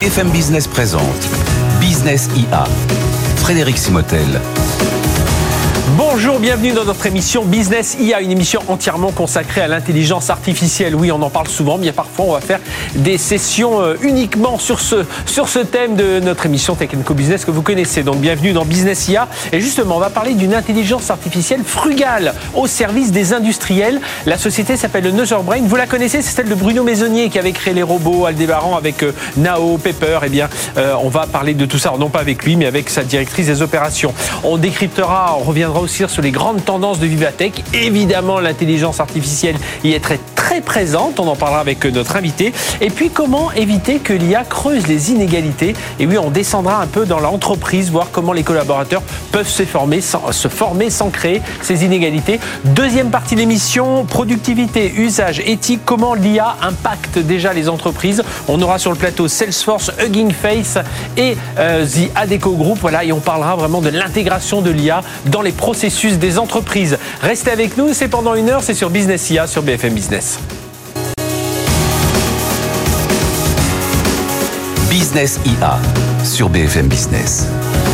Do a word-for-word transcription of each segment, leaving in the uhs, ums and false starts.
B F M Business présente Business I A. Frédéric Simotel. Bonjour, bienvenue dans notre émission Business I A, une émission entièrement consacrée à l'intelligence artificielle. Oui, on en parle souvent, mais parfois on va faire des sessions uniquement sur ce, sur ce thème de notre émission Tech and Co Business que vous connaissez. Donc bienvenue dans Business I A. Et justement, on va parler d'une intelligence artificielle frugale au service des industriels. La société s'appelle Anotherbrain. Vous la connaissez, c'est celle de Bruno Maisonnier qui avait créé les robots Aldébaran avec euh, Nao, Pepper. Eh bien, euh, on va parler de tout ça, alors, non pas avec lui, mais avec sa directrice des opérations. On décryptera, on reviendra aussi sur les grandes tendances de Vivatech. Évidemment, l'intelligence artificielle y est très, très présente. On en parlera avec notre invité. Et puis, comment éviter que l'I A creuse les inégalités? Et oui, on descendra un peu dans l'entreprise, voir comment les collaborateurs peuvent se former sans, se former sans créer ces inégalités. Deuxième partie de l'émission, productivité, usage, éthique, comment l'I A impacte déjà les entreprises. On aura sur le plateau Salesforce, Hugging Face et euh, The Adecco Group. Voilà, et on parlera vraiment de l'intégration de l'I A dans les processus des entreprises. Restez avec nous, c'est pendant une heure, c'est sur Business I A sur B F M Business. Business I A sur B F M Business.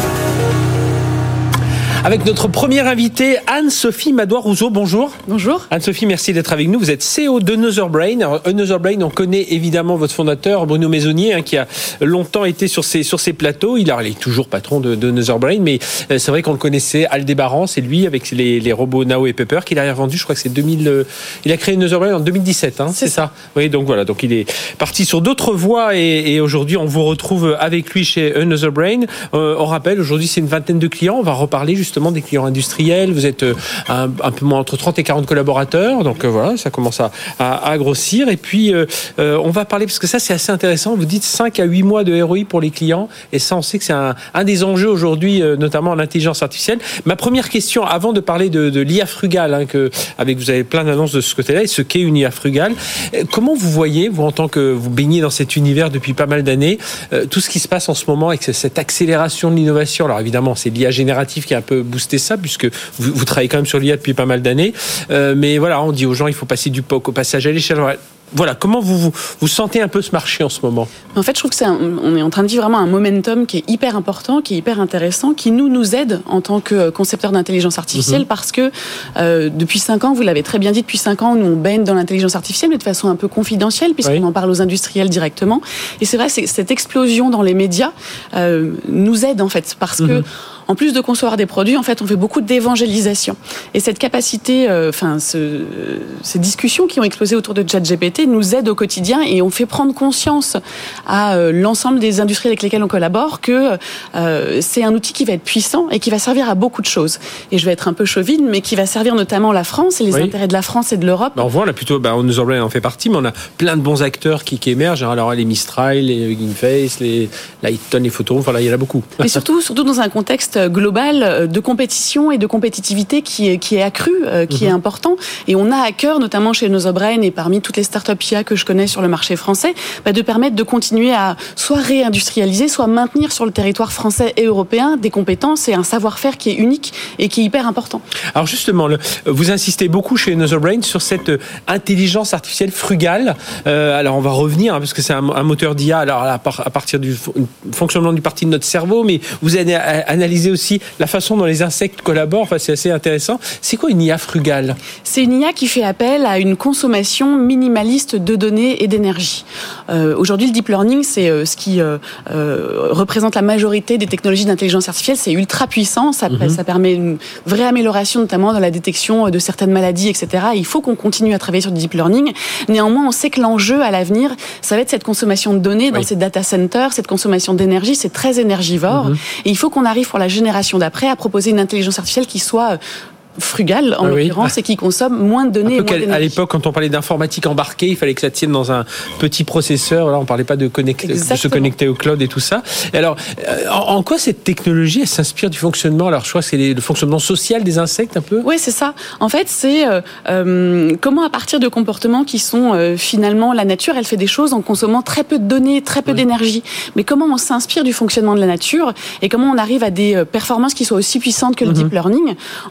Avec notre première invitée, Anne-Sophie Madois-Rousseau. Bonjour. Bonjour. Anne-Sophie, merci d'être avec nous. Vous êtes C E O d'Anotherbrain. Alors, Anotherbrain, on connaît évidemment votre fondateur, Bruno Maisonnier, hein, qui a longtemps été sur ces, sur ces plateaux. Il, a, il est toujours patron de, d'Anotherbrain, mais euh, c'est vrai qu'on le connaissait. Aldébaran, c'est lui, avec les, les robots Nao et Pepper, qu'il a vendu, je crois que c'est deux mille... Euh, il a créé Anotherbrain en deux mille dix-sept, hein, c'est, c'est ça. ça Oui, donc voilà. Donc il est parti sur d'autres voies et, et aujourd'hui, on vous retrouve avec lui chez Anotherbrain. Euh, on rappelle, aujourd'hui, c'est une vingtaine de clients. On va reparler justement des clients industriels. Vous êtes un, un peu moins entre trente et quarante collaborateurs. Donc euh, voilà, ça commence à, à, à grossir. Et puis, euh, euh, on va parler, parce que ça, c'est assez intéressant. Vous dites cinq à huit mois de R O I pour les clients. Et ça, on sait que c'est un, un des enjeux aujourd'hui, euh, notamment en intelligence artificielle. Ma première question, avant de parler de, de l'I A frugale, hein, que, avec, vous avez plein d'annonces de ce côté-là, et ce qu'est une I A frugale. Euh, comment vous voyez, vous, en tant que vous baignez dans cet univers depuis pas mal d'années, euh, tout ce qui se passe en ce moment avec cette accélération de l'innovation? Alors évidemment, c'est l'I A générative qui a un peu boosté ça, puisque vous, vous travaillez quand même sur l'I A depuis pas mal d'années. Euh, mais voilà, on dit aux gens, il faut passer du P O C au passage à l'échelle. Voilà, comment vous, vous vous sentez un peu ce marché en ce moment? En fait, je trouve que c'est un, on est en train de vivre vraiment un momentum qui est hyper important, qui est hyper intéressant, qui nous nous aide en tant que concepteurs d'intelligence artificielle, mmh. parce que euh, depuis cinq ans, vous l'avez très bien dit, depuis cinq ans, nous on baigne dans l'intelligence artificielle, mais de façon un peu confidentielle, puisqu'on oui. en parle aux industriels directement. Et c'est vrai, c'est, cette explosion dans les médias euh, nous aide en fait, parce mmh. que en plus de concevoir des produits, en fait, on fait beaucoup d'évangélisation. Et cette capacité, euh, enfin, ce, ces discussions qui ont explosé autour de ChatGPT nous aident au quotidien et on fait prendre conscience à euh, l'ensemble des industries avec lesquelles on collabore que euh, c'est un outil qui va être puissant et qui va servir à beaucoup de choses. Et je vais être un peu chauvine, mais qui va servir notamment la France et les oui. intérêts de la France et de l'Europe. Ben on voit là plutôt, ben, Anotherbrain en fait partie, mais on a plein de bons acteurs qui, qui émergent. Alors les Mistral, les Hugging Face, les Lighton, les Photos, enfin là, il y en a beaucoup. Mais surtout, surtout dans un contexte global de compétition et de compétitivité qui est, qui est accru, euh, qui mmh. est important. Et on a à cœur, notamment chez Anotherbrain et parmi toutes les startups I A que je connais sur le marché français, bah, de permettre de continuer à soit réindustrialiser, soit maintenir sur le territoire français et européen des compétences et un savoir-faire qui est unique et qui est hyper important. Alors justement, le, vous insistez beaucoup chez Anotherbrain sur cette intelligence artificielle frugale. Euh, alors on va revenir, hein, parce que c'est un, un moteur d'I A alors, à, à partir du fonctionnement du partie de notre cerveau, mais vous avez analysé aussi la façon dont les insectes collaborent. Enfin, c'est assez intéressant. C'est quoi une I A frugale? C'est une I A qui fait appel à une consommation minimaliste de données et d'énergie. Euh, aujourd'hui, le deep learning, c'est euh, ce qui euh, euh, représente la majorité des technologies d'intelligence artificielle. C'est ultra puissant. Ça, mm-hmm. ça permet une vraie amélioration, notamment dans la détection de certaines maladies, et cetera. Et il faut qu'on continue à travailler sur du deep learning. Néanmoins, on sait que l'enjeu à l'avenir, ça va être cette consommation de données dans oui. ces data centers, cette consommation d'énergie. C'est très énergivore. Mm-hmm. Et il faut qu'on arrive pour la génération d'après à proposer une intelligence artificielle qui soit frugale en ah oui. l'occurrence et qui consomme moins de données et moins d'énergie. À l'époque, quand on parlait d'informatique embarquée, il fallait que ça tienne dans un petit processeur. Là, on parlait pas de, connecter, de se connecter au cloud et tout ça. Et alors, en, en quoi cette technologie elle s'inspire du fonctionnement? Alors, je crois que c'est les, le fonctionnement social des insectes un peu. Oui, c'est ça. En fait, c'est euh, euh, comment à partir de comportements qui sont euh, finalement la nature, elle fait des choses en consommant très peu de données, très peu oui. d'énergie. Mais comment on s'inspire du fonctionnement de la nature et comment on arrive à des performances qui soient aussi puissantes que le mm-hmm. deep learning en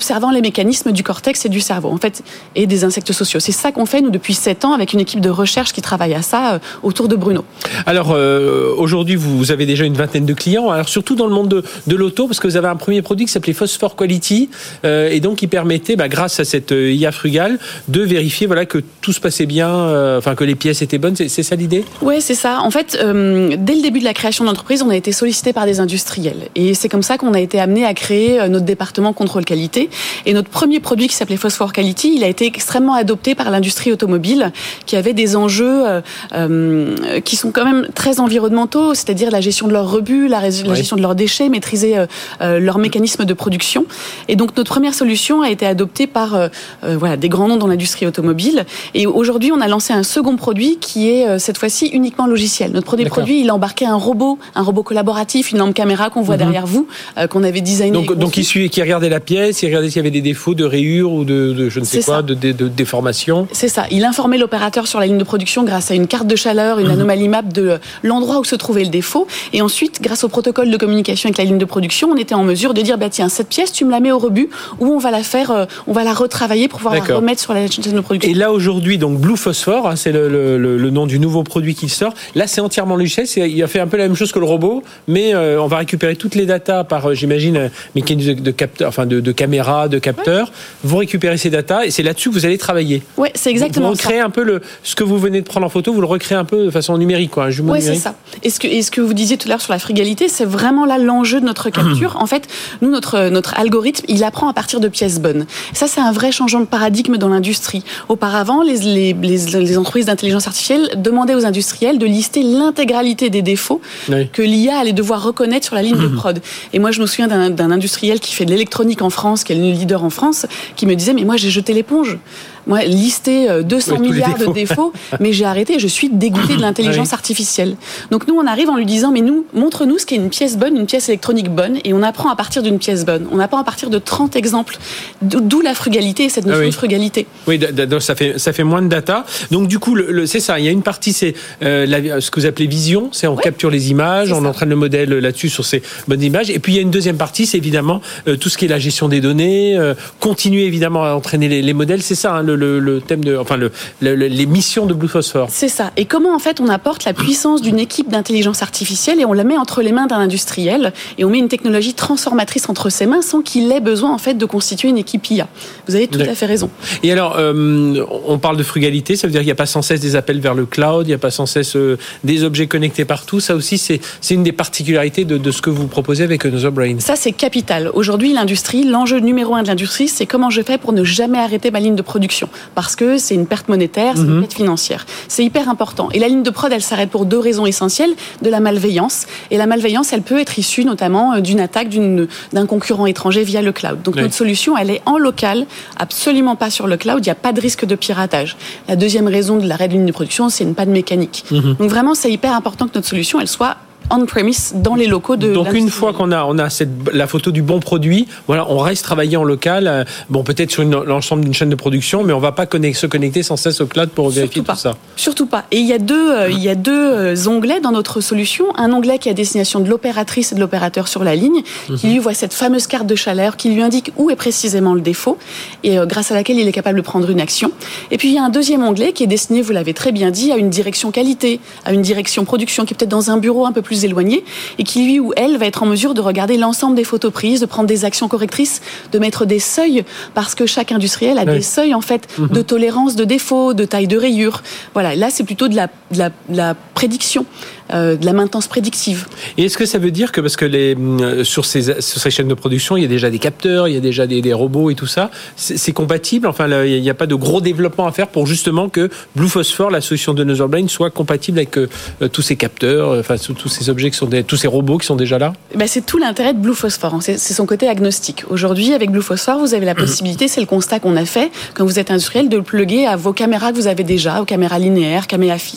observant les mécanismes du cortex et du cerveau, en fait, et des insectes sociaux. C'est ça qu'on fait, nous, depuis sept ans, avec une équipe de recherche qui travaille à ça, euh, autour de Bruno. Alors, euh, aujourd'hui, vous avez déjà une vingtaine de clients, alors surtout dans le monde de, de l'auto, parce que vous avez un premier produit qui s'appelait Phosphore Quality, euh, et donc qui permettait, bah, grâce à cette I A frugale, de vérifier voilà, que tout se passait bien, euh, enfin que les pièces étaient bonnes. C'est, c'est ça l'idée ? Oui, c'est ça. En fait, euh, dès le début de la création de l'entreprise, on a été sollicité par des industriels. Et c'est comme ça qu'on a été amené à créer notre département contrôle qualité. Et notre premier produit qui s'appelait Phosphore Quality, il a été extrêmement adopté par l'industrie automobile, qui avait des enjeux euh, euh, qui sont quand même très environnementaux, c'est-à-dire la gestion de leurs rebuts, la, la oui. gestion de leurs déchets, maîtriser euh, euh, leurs mécanismes de production. Et donc notre première solution a été adoptée par euh, euh, voilà, des grands noms dans l'industrie automobile. Et aujourd'hui, on a lancé un second produit qui est euh, cette fois-ci uniquement logiciel. Notre premier D'accord. produit, il embarquait un robot, un robot collaboratif, une lampe caméra qu'on voit mm-hmm. derrière vous, euh, qu'on avait designé. Donc, donc il suit, qui regardait la pièce, il regardait s'il y avait des défauts de rayures ou de, de je ne sais C'est quoi, de, de, de déformation. C'est ça. Il informait l'opérateur sur la ligne de production grâce à une carte de chaleur, une mmh. anomalie map de l'endroit où se trouvait le défaut. Et ensuite, grâce au protocole de communication avec la ligne de production, on était en mesure de dire, bah tiens, cette pièce, tu me la mets au rebut, ou on va la faire, euh, on va la retravailler pour pouvoir D'accord. la remettre sur la chaîne de production. Et là aujourd'hui, donc Blue Phosphore, hein, c'est le, le, le nom du nouveau produit qui sort. Là, c'est entièrement logiciel. C'est, il a fait un peu la même chose que le robot, mais euh, on va récupérer toutes les datas par, euh, j'imagine, euh, mécanisme de, de capteur, enfin de, de caméra, de capteur. Ouais. Vous récupérez ces datas et c'est là-dessus que vous allez travailler. Oui, c'est exactement vous, vous recréez ça. un peu le, ce que vous venez de prendre en photo, vous le recréez un peu de façon numérique, quoi, un jumeau ouais, numérique. Oui, c'est ça. Et ce, que, et ce que vous disiez tout à l'heure sur la frugalité, c'est vraiment là l'enjeu de notre capture. En fait, nous, notre, notre algorithme, il apprend à partir de pièces bonnes. Ça, c'est un vrai changement de paradigme dans l'industrie. Auparavant, les, les, les, les entreprises d'intelligence artificielle demandaient aux industriels de lister l'intégralité des défauts oui. que l'I A allait devoir reconnaître sur la ligne de prod. Et moi, je me souviens d'un, d'un industriel qui fait de l'électronique en France, qui est le leader en France, qui me disait, mais moi, j'ai jeté l'éponge. Moi, lister deux cents oui, milliards défauts. de défauts, mais j'ai arrêté, je suis dégoûtée de l'intelligence oui. artificielle. Donc nous, on arrive en lui disant, mais nous, montre-nous ce qu'est une pièce bonne, une pièce électronique bonne, et on apprend à partir d'une pièce bonne. On apprend à partir de trente exemples, d'où la frugalité et cette notion ah oui. de frugalité. Oui, ça fait, ça fait moins de data. Donc du coup, le, le, c'est ça, il y a une partie, c'est euh, la, ce que vous appelez vision, c'est on oui. capture les images, c'est on ça. entraîne le modèle là-dessus sur ces bonnes images, et puis il y a une deuxième partie, c'est évidemment euh, tout ce qui est la gestion des données, euh, continuer évidemment à entraîner les, les modèles, c'est ça, hein, le, le, le thème de, enfin le, le, les missions de Blue Phosphore. C'est ça. Et comment en fait on apporte la puissance d'une équipe d'intelligence artificielle et on la met entre les mains d'un industriel et on met une technologie transformatrice entre ses mains sans qu'il ait besoin en fait de constituer une équipe I A. Vous avez tout D'accord. à fait raison. Et alors, euh, on parle de frugalité, ça veut dire qu'il n'y a pas sans cesse des appels vers le cloud, il n'y a pas sans cesse euh, des objets connectés partout. Ça aussi, c'est, c'est une des particularités de, de ce que vous proposez avec Another Brain. Ça, c'est capital. Aujourd'hui, l'industrie, l'enjeu numéro un de l'industrie, c'est comment je fais pour ne jamais arrêter ma ligne de production. Parce que c'est une perte monétaire, c'est mm-hmm. une perte financière. C'est hyper important. Et la ligne de prod, elle s'arrête pour deux raisons essentielles. De la malveillance. Et la malveillance, elle peut être issue notamment d'une attaque d'une, d'un concurrent étranger via le cloud. Donc oui. notre solution, elle est en local, absolument pas sur le cloud. Il n'y a pas de risque de piratage. La deuxième raison de l'arrêt de ligne de production, c'est une panne mécanique. Mm-hmm. Donc vraiment, c'est hyper important que notre solution, elle soit on-premise dans les locaux de Donc l'industrie. Une fois qu'on a, on a cette, la photo du bon produit, voilà, on reste travailler en local, euh, bon peut-être sur une, l'ensemble d'une chaîne de production, mais on ne va pas connect, se connecter sans cesse au cloud pour Surtout vérifier pas. tout ça. Surtout pas. Et il y a deux, euh, il y a deux euh, onglets dans notre solution. Un onglet qui est à destination de l'opératrice et de l'opérateur sur la ligne, mm-hmm. qui lui voit cette fameuse carte de chaleur qui lui indique où est précisément le défaut et euh, grâce à laquelle il est capable de prendre une action. Et puis il y a un deuxième onglet qui est destiné, vous l'avez très bien dit, à une direction qualité, à une direction production qui est peut-être dans un bureau un peu plus éloigné et qui lui ou elle va être en mesure de regarder l'ensemble des photos prises, de prendre des actions correctrices, de mettre des seuils, parce que chaque industriel a oui. des seuils en fait mm-hmm. de tolérance de défaut, de taille de rayure. Voilà, là c'est plutôt de la, de la, de la prédiction. Euh, de la maintenance prédictive. Et est-ce que ça veut dire que, parce que les, euh, sur, ces, sur ces chaînes de production, il y a déjà des capteurs, il y a déjà des, des robots et tout ça, c'est, c'est compatible, enfin là, il n'y a pas de gros développement à faire pour justement que Blue Phosphore, la solution de Another Brain, soit compatible avec euh, tous ces capteurs, enfin euh, tous ces objets qui sont des, tous ces robots qui sont déjà là? Ben, c'est tout l'intérêt de Blue Phosphore, hein. c'est, c'est son côté agnostique. Aujourd'hui, avec Blue Phosphore, vous avez la possibilité, c'est le constat qu'on a fait, quand vous êtes industriel, de le plugger à vos caméras que vous avez déjà, aux caméras linéaires, caméras fixes,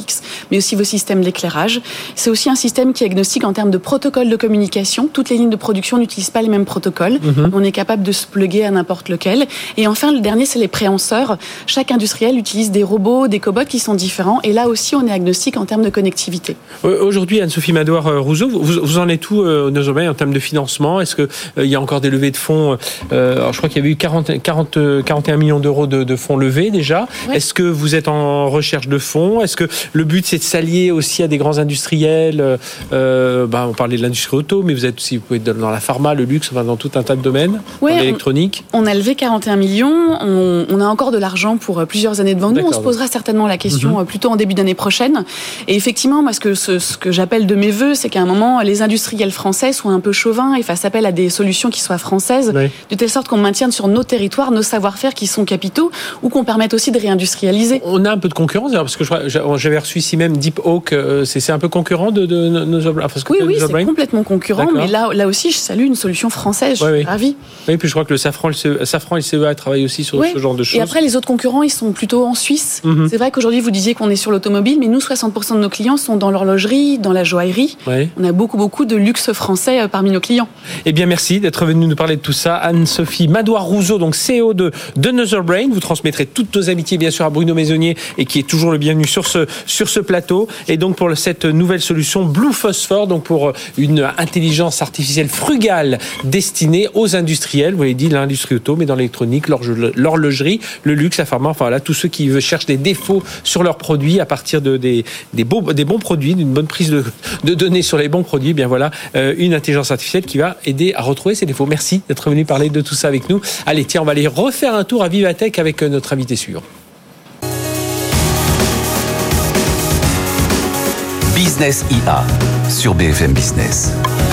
mais aussi vos systèmes d'éclairage. C'est aussi un système qui est agnostique en termes de protocole de communication. Toutes les lignes de production n'utilisent pas les mêmes protocoles. Mmh. On est capable de se plugger à n'importe lequel. Et enfin, le dernier, c'est les préhenseurs. Chaque industriel utilise des robots, des cobots qui sont différents. Et là aussi, on est agnostique en termes de connectivité. Aujourd'hui, Anne-Sophie Madouard-Rousseau, vous, vous en êtes où euh, Nozor Brain en termes de financement? Est-ce qu'il euh, y a encore des levées de fonds? euh, alors, je crois qu'il y avait eu quarante, quarante, quarante et un millions d'euros de, de fonds levés déjà. Ouais. Est-ce que vous êtes en recherche de fonds? Est-ce que le but, c'est de s'allier aussi à des grands industriels? euh, bah, On parlait de l'industrie auto, mais vous êtes aussi, vous pouvez être dans la pharma, le luxe, enfin, dans tout un tas de domaines, ouais, dans l'électronique. On, on a levé quarante et un millions. On, on a encore de l'argent pour plusieurs années devant nous. D'accord, on se posera donc. certainement la question mm-hmm. plutôt en début d'année prochaine. Et effectivement, moi, ce que, ce, ce que j'appelle de mes voeux, c'est qu'à un moment, les industriels français soient un peu chauvins et fassent appel à des solutions qui soient françaises, oui. de telle sorte qu'on maintienne sur nos territoires nos savoir-faire qui sont capitaux, ou qu'on permette aussi de réindustrialiser. On a un peu de concurrence, parce que j'avais reçu ici même Deep Oak, c'est un peu concurrent de, de, de Nozor Brain. Enfin, oui, oui, c'est complètement concurrent, D'accord. mais là, là aussi, je salue une solution française, je oui, suis oui. ravie. Oui, puis je crois que le Safran, le Safran et le C E A travaillent aussi sur oui. ce genre de choses. Et après, les autres concurrents, ils sont plutôt en Suisse. Mm-hmm. C'est vrai qu'aujourd'hui, vous disiez qu'on est sur l'automobile, mais nous, soixante pour cent de nos clients sont dans l'horlogerie, dans la joaillerie. Oui. On a beaucoup, beaucoup de luxe français parmi nos clients. Eh bien, merci d'être venue nous parler de tout ça. Anne-Sophie Madouard-Rousseau, donc C E O de, de Nozor Brain. Vous transmettrez toutes nos amitiés, bien sûr, à Bruno Maisonnier, et qui est toujours le bienvenu sur ce, sur ce plateau. Et donc, pour cette nouvelle solution Blue Phosphore, donc pour une intelligence artificielle frugale destinée aux industriels. Vous l'avez dit, l'industrie auto, mais dans l'électronique, l'horlogerie, le luxe, la pharma, enfin voilà, tous ceux qui cherchent des défauts sur leurs produits à partir de des, des, beaux, des bons produits, d'une bonne prise de, de données sur les bons produits. Eh bien voilà, euh, une intelligence artificielle qui va aider à retrouver ces défauts. Merci d'être venu parler de tout ça avec nous. Allez, tiens, on va aller refaire un tour à Vivatech avec notre invité suivant. Business I A sur B F M Business.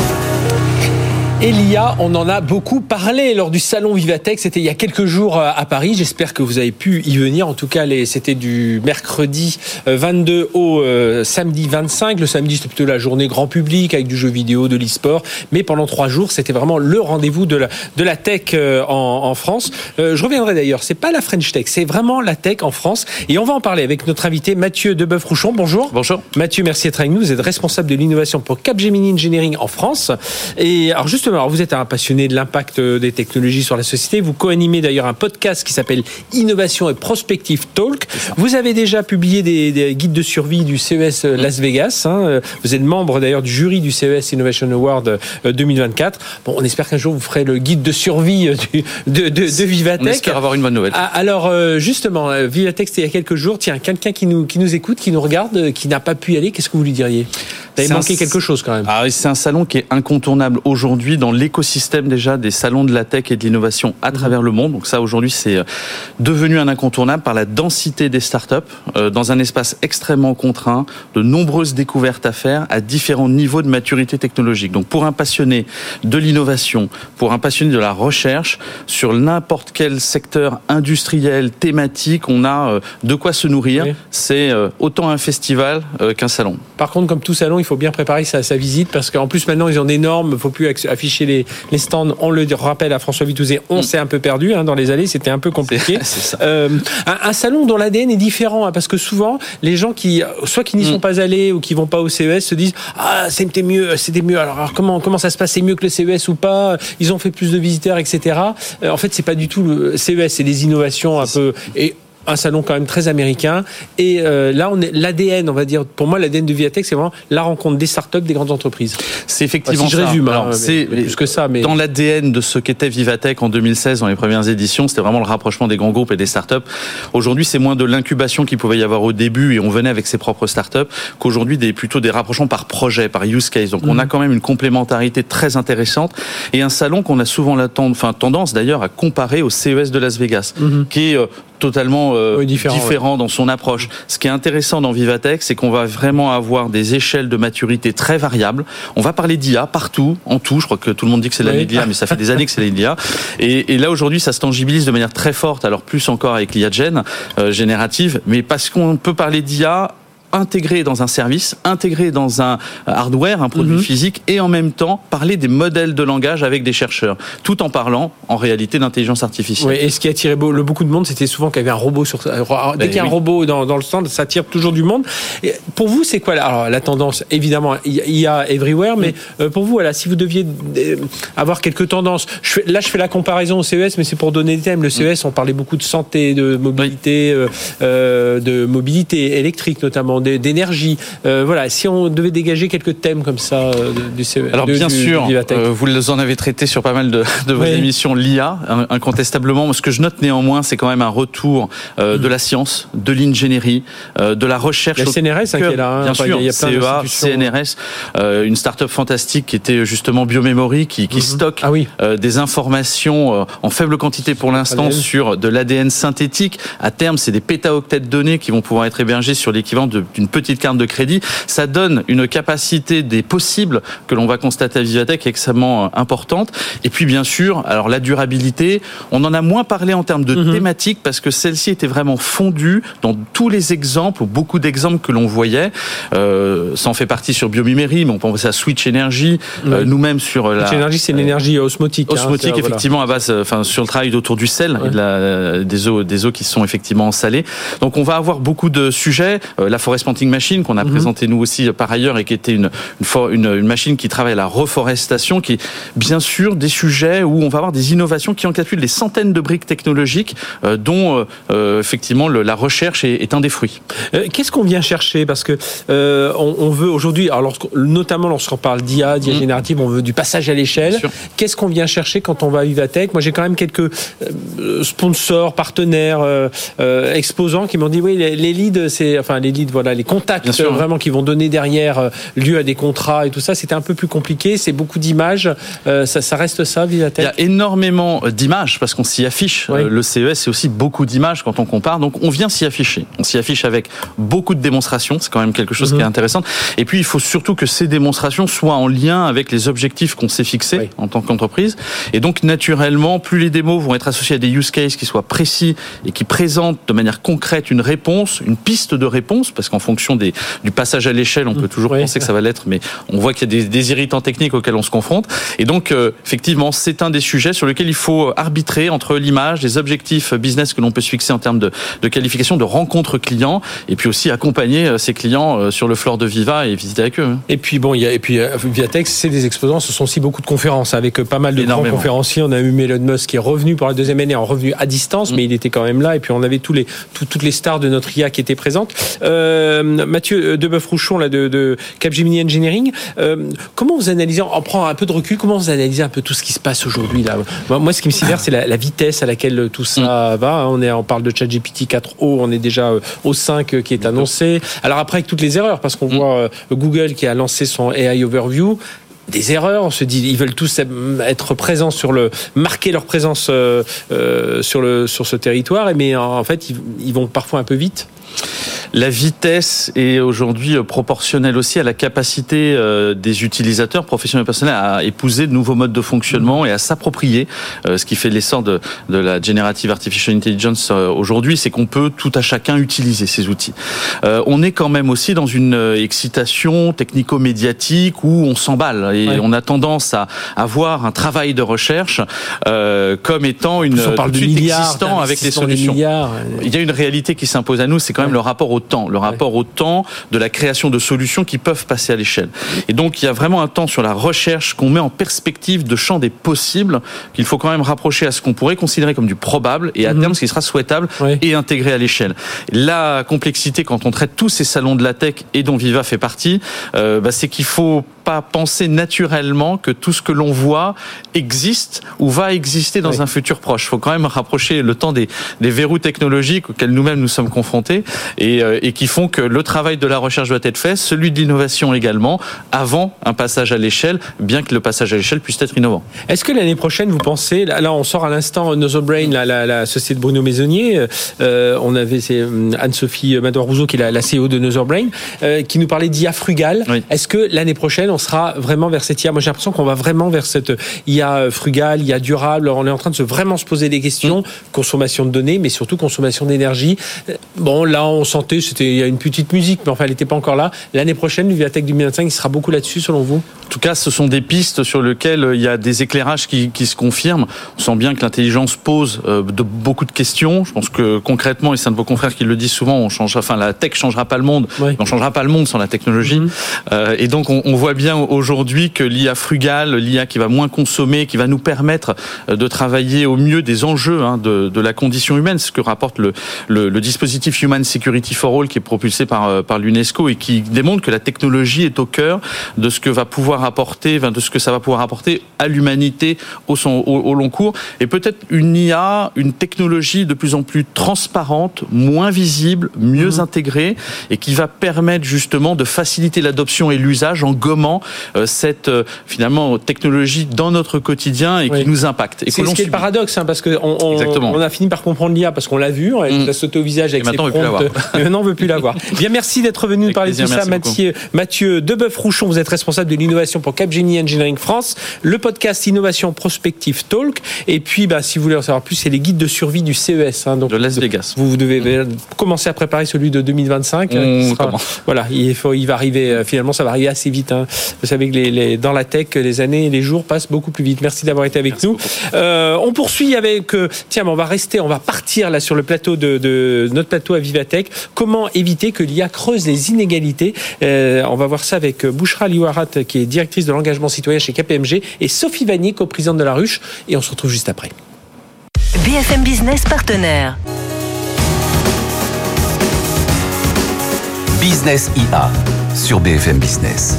Et l'I A, on en a beaucoup parlé lors du salon Vivatech. C'était il y a quelques jours à Paris. J'espère que vous avez pu y venir. En tout cas, les, c'était du mercredi vingt-deux au euh, samedi vingt-cinq. Le samedi, c'était plutôt la journée grand public avec du jeu vidéo, de l'e-sport. Mais pendant trois jours, c'était vraiment le rendez-vous de la, de la tech euh, en, en France. Euh, je reviendrai d'ailleurs. C'est pas la French Tech, c'est vraiment la tech en France. Et on va en parler avec notre invité Mathieu Deboeuf-Rouchon. Bonjour. Bonjour. Mathieu, merci d'être avec nous. Vous êtes responsable de l'innovation pour Capgemini Engineering en France. Et alors justement, alors vous êtes un passionné de l'impact des technologies sur la société. Vous co-animez d'ailleurs un podcast qui s'appelle Innovation et Prospective Talk. Vous avez déjà publié des, des guides de survie du C E S Las Vegas. Hein. Vous êtes membre d'ailleurs du jury du C E S Innovation Award deux mille vingt-quatre. Bon, on espère qu'un jour vous ferez le guide de survie du, de, de, de Vivatech. On espère avoir une bonne nouvelle. Alors justement, Vivatech, c'était il y a quelques jours. Tiens, quelqu'un qui nous, qui nous écoute, qui nous regarde, qui n'a pas pu y aller, qu'est-ce que vous lui diriez? Vous avez manqué un... quelque chose quand même. Ah, c'est un salon qui est incontournable aujourd'hui dans l'écosystème déjà des salons de la tech et de l'innovation à mmh. travers le monde. Donc ça, aujourd'hui, c'est devenu un incontournable par la densité des startups euh, dans un espace extrêmement contraint, de nombreuses découvertes à faire à différents niveaux de maturité technologique. Donc pour un passionné de l'innovation, pour un passionné de la recherche, sur n'importe quel secteur industriel, thématique, on a euh, de quoi se nourrir. Oui. C'est euh, autant un festival euh, qu'un salon. Par contre, comme tout salon, il faut bien préparer sa, sa visite parce qu'en plus maintenant ils ont des normes, il ne faut plus afficher les, les stands. On le rappelle à François Vitouzet, on mmh. s'est un peu perdu hein, dans les allées, c'était un peu compliqué. C'est, c'est ça. Euh, un, un salon dont l'A D N est différent hein, parce que souvent les gens qui soit qui n'y sont mmh. pas allés ou qui vont pas au C E S se disent ah c'était mieux, c'était mieux. Alors, alors comment comment ça se passe, c'est mieux que le C E S ou pas? Ils ont fait plus de visiteurs, et cetera. Euh, en fait, c'est pas du tout le C E S, c'est des innovations un peu et un salon quand même très américain. Et euh, là, on est l'A D N, on va dire. Pour moi, l'A D N de Vivatech, c'est vraiment la rencontre des startups, des grandes entreprises. C'est effectivement enfin, si ça. je résume, Alors, hein, c'est mais, mais plus que ça. Mais dans l'A D N de ce qu'était Vivatech en deux mille seize, dans les premières éditions, c'était vraiment le rapprochement des grands groupes et des startups. Aujourd'hui, c'est moins de l'incubation qu'il pouvait y avoir au début, et on venait avec ses propres startups, qu'aujourd'hui des plutôt des rapprochements par projet, par use case. Donc, mmh. on a quand même une complémentarité très intéressante et un salon qu'on a souvent la tend- enfin, tendance d'ailleurs à comparer au C E S de Las Vegas, mmh. qui est euh, totalement euh, oui, différent, différent ouais. dans son approche. Ce qui est intéressant dans Vivatech, c'est qu'on va vraiment avoir des échelles de maturité très variables. On va parler d'I A partout, en tout. Je crois que tout le monde dit que c'est l'année oui. de l'I A, mais ça fait des années que c'est l'année de l'I A. Et, et là, aujourd'hui, ça se tangibilise de manière très forte, alors plus encore avec l'I A Gen, euh, générative, mais parce qu'on peut parler d'I A intégrer dans un service, intégrer dans un hardware, un produit mm-hmm. physique, et en même temps parler des modèles de langage avec des chercheurs, tout en parlant en réalité d'intelligence artificielle. Oui, et ce qui attirait beaucoup de monde, c'était souvent qu'il y avait un robot sur. Dès ben qu'il y a oui. un robot dans, dans le stand, ça attire toujours du monde. Et pour vous, c'est quoi alors, la tendance? Évidemment, il y a everywhere, mais mm. pour vous, voilà, si vous deviez avoir quelques tendances, je fais, là, je fais la comparaison au C E S, mais c'est pour donner des thèmes. Le C E S, mm. on parlait beaucoup de santé, de mobilité, oui. euh, de mobilité électrique notamment, d'énergie. Euh, voilà, si on devait dégager quelques thèmes comme ça euh, du C E S. Alors de, bien du, sûr, du euh, vous en avez traité sur pas mal de, de vos oui. émissions, l'I A, incontestablement. Ce que je note néanmoins, c'est quand même un retour euh, mm. de la science, de l'ingénierie, euh, de la recherche. La C N R S, hein, qui est là. Hein, bien sûr, il y a plein C E A, C N R S, euh, une start-up fantastique qui était justement Biomemory, qui, qui mm-hmm. stocke ah oui. euh, des informations euh, en faible quantité pour l'instant A D N. Sur de l'A D N synthétique. À terme, c'est des pétaoctets de données qui vont pouvoir être hébergés sur l'équivalent de, d'une petite carte de crédit. Ça donne une capacité des possibles que l'on va constater à Vivatech extrêmement importante. Et puis bien sûr, alors la durabilité, on en a moins parlé en termes de mm-hmm. thématique parce que celle-ci était vraiment fondue dans tous les exemples, ou beaucoup d'exemples que l'on voyait. Euh, ça en fait partie sur Biomemory, mais on pense à Switch Energy, mm-hmm. euh, nous-mêmes sur la... Switch Energy, c'est l'énergie osmotique. Osmotique, hein, effectivement, voilà. à base, enfin, sur le travail autour du sel, ouais. et de la, des eaux, des eaux qui sont effectivement salées. Donc on va avoir beaucoup de sujets. Euh, la Forest Planting Machine qu'on a mm-hmm. présentée nous aussi par ailleurs et qui était une, une, une, une machine qui travaille à la reforestation, qui est bien sûr des sujets où on va avoir des innovations qui encapsulent des centaines de briques technologiques euh, dont euh, effectivement le, la recherche est, est un des fruits. Euh, qu'est-ce qu'on vient chercher? Parce que euh, on, on veut aujourd'hui, alors lorsqu'on, notamment lorsqu'on parle d'I A, d'I A mmh. générative, on veut du passage à l'échelle. Qu'est-ce qu'on vient chercher quand on va à Vivatech? Moi, j'ai quand même quelques euh, sponsors, partenaires, euh, euh, exposants qui m'ont dit oui, les, les leads, c'est enfin les leads, voilà, les contacts euh, vraiment qui vont donner derrière euh, lieu à des contrats et tout ça. C'était un peu plus compliqué. C'est beaucoup d'images. Euh, ça, ça reste ça, Vivatech? Il y a énormément d'images parce qu'on s'y affiche. Oui. Le C E S, c'est aussi beaucoup d'images quand on compare. Donc, on vient s'y afficher. On s'y affiche avec beaucoup de démonstrations. C'est quand même quelque chose mmh. qui est intéressant. Et puis, il faut surtout que ces démonstrations soient en lien avec les objectifs qu'on s'est fixés oui. en tant qu'entreprise. Et donc, naturellement, plus les démos vont être associées à des use cases qui soient précis et qui présentent de manière concrète une réponse, une piste de réponse, parce qu'en fonction des, du passage à l'échelle, on peut toujours oui. penser que ça va l'être, mais on voit qu'il y a des, des irritants techniques auxquels on se confronte. Et donc, euh, effectivement, c'est un des sujets sur lesquels il faut arbitrer entre l'image, les objectifs business que l'on peut se fixer en termes de, de qualification, de rencontre client, et puis aussi accompagner ses clients sur le floor de Viva et visiter avec eux. Et puis bon, il y a et puis Vivatech, c'est des exposants, ce sont aussi beaucoup de conférences avec pas mal de grands conférenciers. On a eu Elon Musk qui est revenu pour la deuxième année, en revenu à distance, mmh. mais il était quand même là. Et puis on avait tous les tout, toutes les stars de notre I A qui étaient présentes. Euh, Mathieu Deboeuf-Rouchon là de, de Capgemini Engineering, euh, comment vous analysez, on prend un peu de recul, comment vous analysez un peu tout ce qui se passe aujourd'hui là? Moi, ce qui me sidère, c'est la, la vitesse à laquelle tout ça mmh. va. On est, on parle de ChatGPT quatre O, on est déjà au cinq qui est annoncé. Alors après, avec toutes les erreurs, parce qu'on mmh. voit euh, Google qui a lancé son A I Overview. Des erreurs, on se dit, ils veulent tous être présents sur le, marquer leur présence euh, euh, sur le sur ce territoire, mais en fait, ils, ils vont parfois un peu vite. La vitesse est aujourd'hui proportionnelle aussi à la capacité des utilisateurs professionnels et personnels à épouser de nouveaux modes de fonctionnement et à s'approprier. Ce qui fait l'essor de, de la Generative Artificial Intelligence aujourd'hui, c'est qu'on peut tout à chacun utiliser ces outils. On est quand même aussi dans une excitation technico-médiatique où on s'emballe et ouais. on a tendance à avoir un travail de recherche euh, comme étant une on parle de milliards, existant avec les solutions. Il y a une réalité qui s'impose à nous, c'est quand même ouais. le rapport au temps, le rapport ouais. au temps de la création de solutions qui peuvent passer à l'échelle. Et donc il y a vraiment un temps sur la recherche qu'on met en perspective de champ des possibles qu'il faut quand même rapprocher à ce qu'on pourrait considérer comme du probable et à mm-hmm. terme ce qui sera souhaitable ouais. et intégré à l'échelle. La complexité quand on traite tous ces salons de la tech et dont Viva fait partie, euh, bah, c'est qu'il faut pas penser naturellement que tout ce que l'on voit existe ou va exister dans oui. un futur proche. Il faut quand même rapprocher le temps des, des verrous technologiques auxquels nous-mêmes nous sommes confrontés et, euh, et qui font que le travail de la recherche doit être fait, celui de l'innovation également, avant un passage à l'échelle, bien que le passage à l'échelle puisse être innovant. Est-ce que l'année prochaine, vous pensez, là, là on sort à l'instant Nozobrain, la, la, la société de Bruno Maisonnier, euh, on avait c'est Anne-Sophie Madouard-Rousseau qui est la, la C E O de Nozobrain, euh, qui nous parlait d'I A frugale. Oui. Est-ce que l'année prochaine, on sera vraiment vers cette I A. Moi, j'ai l'impression qu'on va vraiment vers cette I A frugale, I A durable. On est en train de se vraiment se poser des questions, mmh. consommation de données, mais surtout consommation d'énergie. Bon, là, on sentait, c'était, il y a une petite musique, mais enfin, elle n'était pas encore là. L'année prochaine, le Vivatech deux mille vingt-cinq, il sera beaucoup là-dessus, selon vous? En tout cas, ce sont des pistes sur lesquelles il y a des éclairages qui, qui se confirment. On sent bien que l'intelligence pose euh, de, beaucoup de questions. Je pense que concrètement, et c'est un de vos confrères qui le disent souvent, on change, enfin, la tech changera pas le monde. Oui. On changera pas le monde sans la technologie. Mmh. Euh, et donc, on, on voit bien aujourd'hui que l'I A frugale, l'I A qui va moins consommer, qui va nous permettre de travailler au mieux des enjeux hein, de, de la condition humaine, ce que rapporte le, le, le dispositif Human Security for All qui est propulsé par, par l'UNESCO et qui démontre que la technologie est au cœur de ce que va pouvoir apporter, de ce que ça va pouvoir apporter à l'humanité au, son, au, au long cours. Et peut-être une I A, une technologie de plus en plus transparente, moins visible, mieux mmh. intégrée et qui va permettre justement de faciliter l'adoption et l'usage en gommant euh, cette euh, finalement technologie dans notre quotidien et oui. qui nous impacte. Et c'est ce qui est le paradoxe, hein, parce qu'on on, on a fini par comprendre l'I A parce qu'on l'a vu, on mmh. a sauté au visage avec ses prompts, mais maintenant on ne veut plus l'avoir. Bien, merci d'être venu nous parler de tout ça, Mathieu, Mathieu Deboeuf-Rouchon, vous êtes responsable de l'innovation pour Capgemini Engineering France, le podcast Innovation Prospective Talk, et puis bah, si vous voulez en savoir plus, c'est les guides de survie du C E S. Hein, donc, de Las Vegas. Vous, vous devez mmh. commencer à préparer celui de deux mille vingt-cinq. Mmh, sera, voilà, il, faut, il va arriver, finalement ça va arriver assez vite. Hein. Vous savez que les, les, dans la tech, les années et les jours passent beaucoup plus vite. Merci d'avoir été avec Merci nous. Euh, on poursuit avec, euh, tiens, on va rester, on va partir là sur le plateau de, de notre plateau à Vivatech. Comment éviter que l'I A creuse les inégalités? euh, On va voir ça avec Bouchra Liwarat, qui est directrice de l'engagement citoyen chez K P M G, et Sophie Vanier, coprésidente de La Ruche. Et on se retrouve juste après. B F M Business partenaire. Business I A sur B F M Business.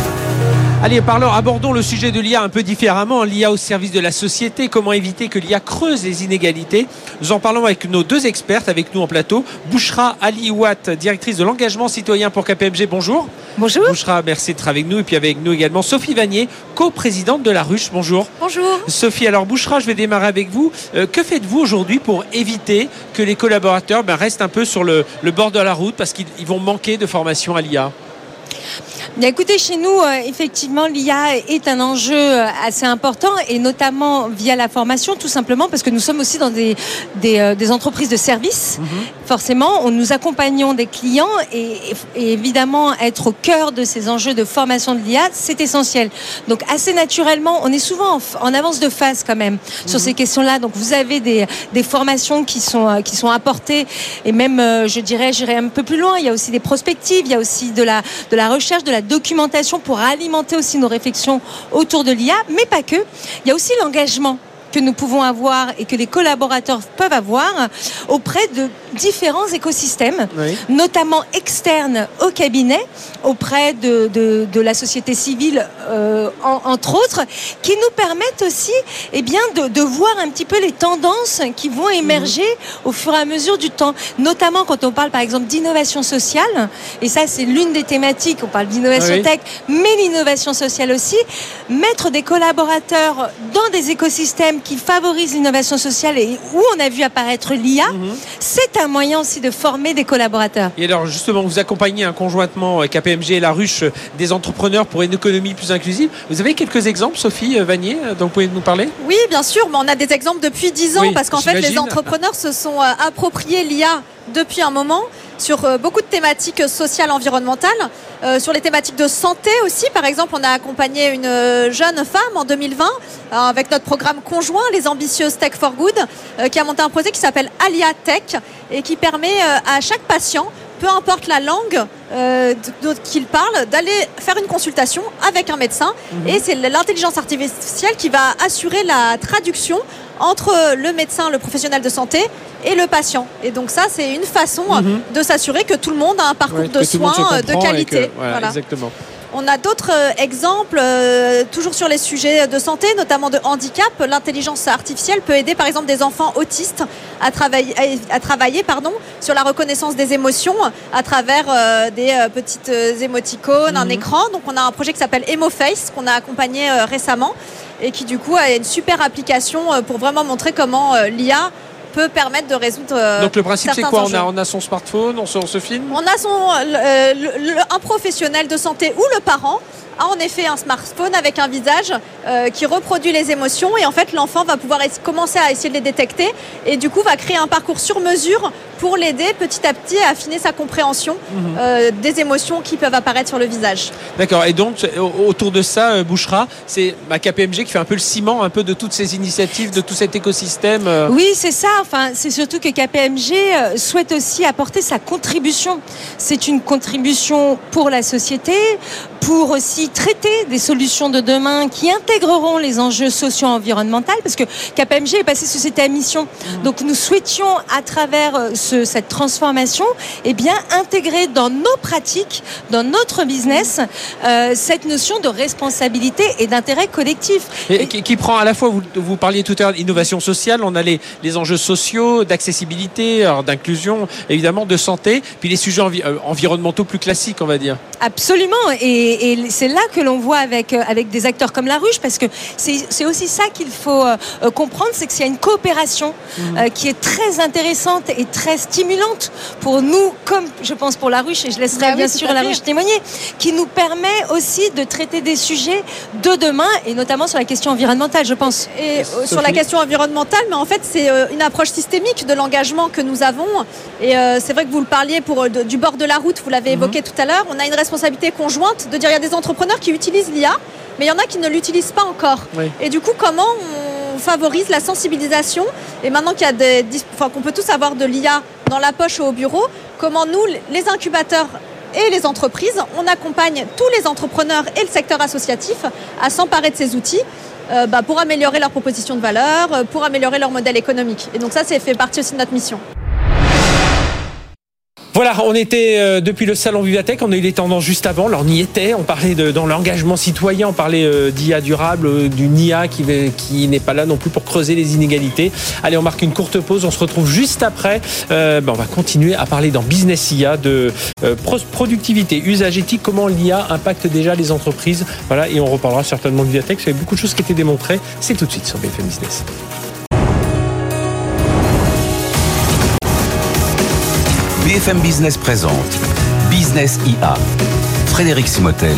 Allez, parlons, abordons le sujet de l'I A un peu différemment. L'I A au service de la société. Comment éviter que l'I A creuse les inégalités? Nous en parlons avec nos deux expertes avec nous en plateau. Bouchra Aliouat, directrice de l'engagement citoyen pour K P M G. Bonjour. Bonjour. Bouchra, merci d'être avec nous. Et puis avec nous également Sophie Vanier, coprésidente de La Ruche. Bonjour. Bonjour. Sophie, alors Bouchra, je vais démarrer avec vous. Euh, que faites-vous aujourd'hui pour éviter que les collaborateurs ben, restent un peu sur le, le bord de la route parce qu'ils vont manquer de formation à l'I A? Bien, écoutez, chez nous, euh, effectivement, l'I A est un enjeu euh, assez important et notamment via la formation, tout simplement parce que nous sommes aussi dans des, des, euh, des entreprises de services. Mm-hmm. Forcément, on, nous accompagnons des clients et, et évidemment, être au cœur de ces enjeux de formation de l'I A, c'est essentiel. Donc, assez naturellement, on est souvent en, en avance de phase quand même mm-hmm. sur ces questions-là. Donc, vous avez des, des formations qui sont, qui sont apportées et même, euh, je dirais, j'irai un peu plus loin. Il y a aussi des prospectives, il y a aussi de la, de la recherche, de la documentation pour alimenter aussi nos réflexions autour de l'I A, mais pas que. Il y a aussi l'engagement que nous pouvons avoir et que les collaborateurs peuvent avoir auprès de différents écosystèmes, oui. notamment externes au cabinet, auprès de, de, de la société civile, euh, en, entre autres, qui nous permettent aussi eh bien, de, de voir un petit peu les tendances qui vont émerger mmh. au fur et à mesure du temps, notamment quand on parle par exemple d'innovation sociale, et ça c'est l'une des thématiques, on parle d'innovation oui. tech, mais l'innovation sociale aussi, mettre des collaborateurs dans des écosystèmes qui favorisent l'innovation sociale et où on a vu apparaître l'I A, mmh. c'est un moyen aussi de former des collaborateurs. Et alors justement, vous accompagnez hein, conjointement K P M G et La Ruche des entrepreneurs pour une économie plus inclusive. Vous avez quelques exemples, Sophie Vanier, dont vous pouvez nous parler? Oui, bien sûr, mais on a des exemples depuis dix ans oui, parce qu'en j'imagine. fait, les entrepreneurs se sont appropriés l'I A depuis un moment sur beaucoup de thématiques sociales, environnementales, euh, sur les thématiques de santé aussi. Par exemple, on a accompagné une jeune femme en deux mille vingt euh, avec notre programme conjoint, les ambitieuses Tech for Good, euh, qui a monté un projet qui s'appelle Alia Tech et qui permet euh, à chaque patient, peu importe la langue euh, qu'il parle, d'aller faire une consultation avec un médecin. Mmh. Et c'est l'intelligence artificielle qui va assurer la traduction entre le médecin, le professionnel de santé et le patient. Et donc ça, c'est une façon mmh. de s'assurer que tout le monde a un parcours ouais, de soins de qualité. Que, voilà, voilà. Exactement. On a d'autres exemples, euh, toujours sur les sujets de santé, notamment de handicap. L'intelligence artificielle peut aider par exemple des enfants autistes à travailler, à travailler pardon, sur la reconnaissance des émotions à travers euh, des euh, petites émoticônes, mmh. un écran. Donc on a un projet qui s'appelle EmoFace qu'on a accompagné euh, récemment et qui du coup a une super application euh, pour vraiment montrer comment euh, l'I A peut permettre de résoudre euh, donc le principe c'est quoi on a, on a son smartphone, on se, on se filme, on a son, euh, le, le, un professionnel de santé ou le parent a en effet un smartphone avec un visage euh, qui reproduit les émotions et en fait l'enfant va pouvoir es- commencer à essayer de les détecter et du coup va créer un parcours sur mesure pour l'aider petit à petit à affiner sa compréhension mmh. euh, des émotions qui peuvent apparaître sur le visage. D'accord, et donc autour de ça, euh, Bouchra, c'est ma K P M G qui fait un peu le ciment un peu de toutes ces initiatives, de tout cet écosystème. Euh... Oui, c'est ça, enfin, c'est surtout que K P M G euh, souhaite aussi apporter sa contribution. C'est une contribution pour la société, pour aussi traiter des solutions de demain qui intégreront les enjeux socio-environnementaux, parce que K P M G est passé société à mission. Mmh. Donc nous souhaitions, à travers ce, cette transformation, eh bien, intégrer dans nos pratiques, dans notre business, euh, cette notion de responsabilité et d'intérêt collectif. Et, et qui, qui prend à la fois, vous, vous parliez tout à l'heure d'innovation sociale, on a les, les enjeux sociaux, d'accessibilité, alors, d'inclusion, évidemment, de santé, puis les sujets envi- euh, environnementaux plus classiques, on va dire. Absolument, et, et c'est là que l'on voit avec, avec des acteurs comme La Ruche, parce que c'est, c'est aussi ça qu'il faut euh, comprendre, c'est qu'il y a une coopération mmh. euh, qui est très intéressante et très stimulante pour nous, comme je pense pour La Ruche, et je laisserai bah bien oui, sûr La Ruche témoigner, qui nous permet aussi de traiter des sujets de demain, et notamment sur la question environnementale, je pense. Et euh, sur la question environnementale, mais en fait c'est euh, une approche systémique de l'engagement que nous avons, et euh, c'est vrai que vous le parliez pour, de, du bord de la route, vous l'avez mmh. évoqué tout à l'heure, on a une responsabilité conjointe de dire il y a des entrepreneurs qui utilisent l'I A, mais il y en a qui ne l'utilisent pas encore. Oui. Et du coup, comment on favorise la sensibilisation ? Et maintenant qu'il y a des, enfin, qu'on peut tous avoir de l'I A dans la poche ou au bureau, comment nous, les incubateurs et les entreprises, on accompagne tous les entrepreneurs et le secteur associatif à s'emparer de ces outils euh, bah, pour améliorer leur proposition de valeur, pour améliorer leur modèle économique. Et donc ça, c'est fait partie aussi de notre mission. Voilà, on était euh, depuis le salon Vivatech, on a eu les tendances juste avant, là on y était, on parlait de, dans l'engagement citoyen, on parlait euh, d'I A durable, euh, d'une I A qui, qui n'est pas là non plus pour creuser les inégalités. Allez, on marque une courte pause, on se retrouve juste après. Euh, ben, on va continuer à parler dans Business I A de euh, pro- productivité, usage éthique, comment l'I A impacte déjà les entreprises. Voilà, et on reparlera certainement de Vivatech, il y avait beaucoup de choses qui étaient démontrées. C'est tout de suite sur B F M Business. B F M Business présente Business I A. Frédéric Simotel.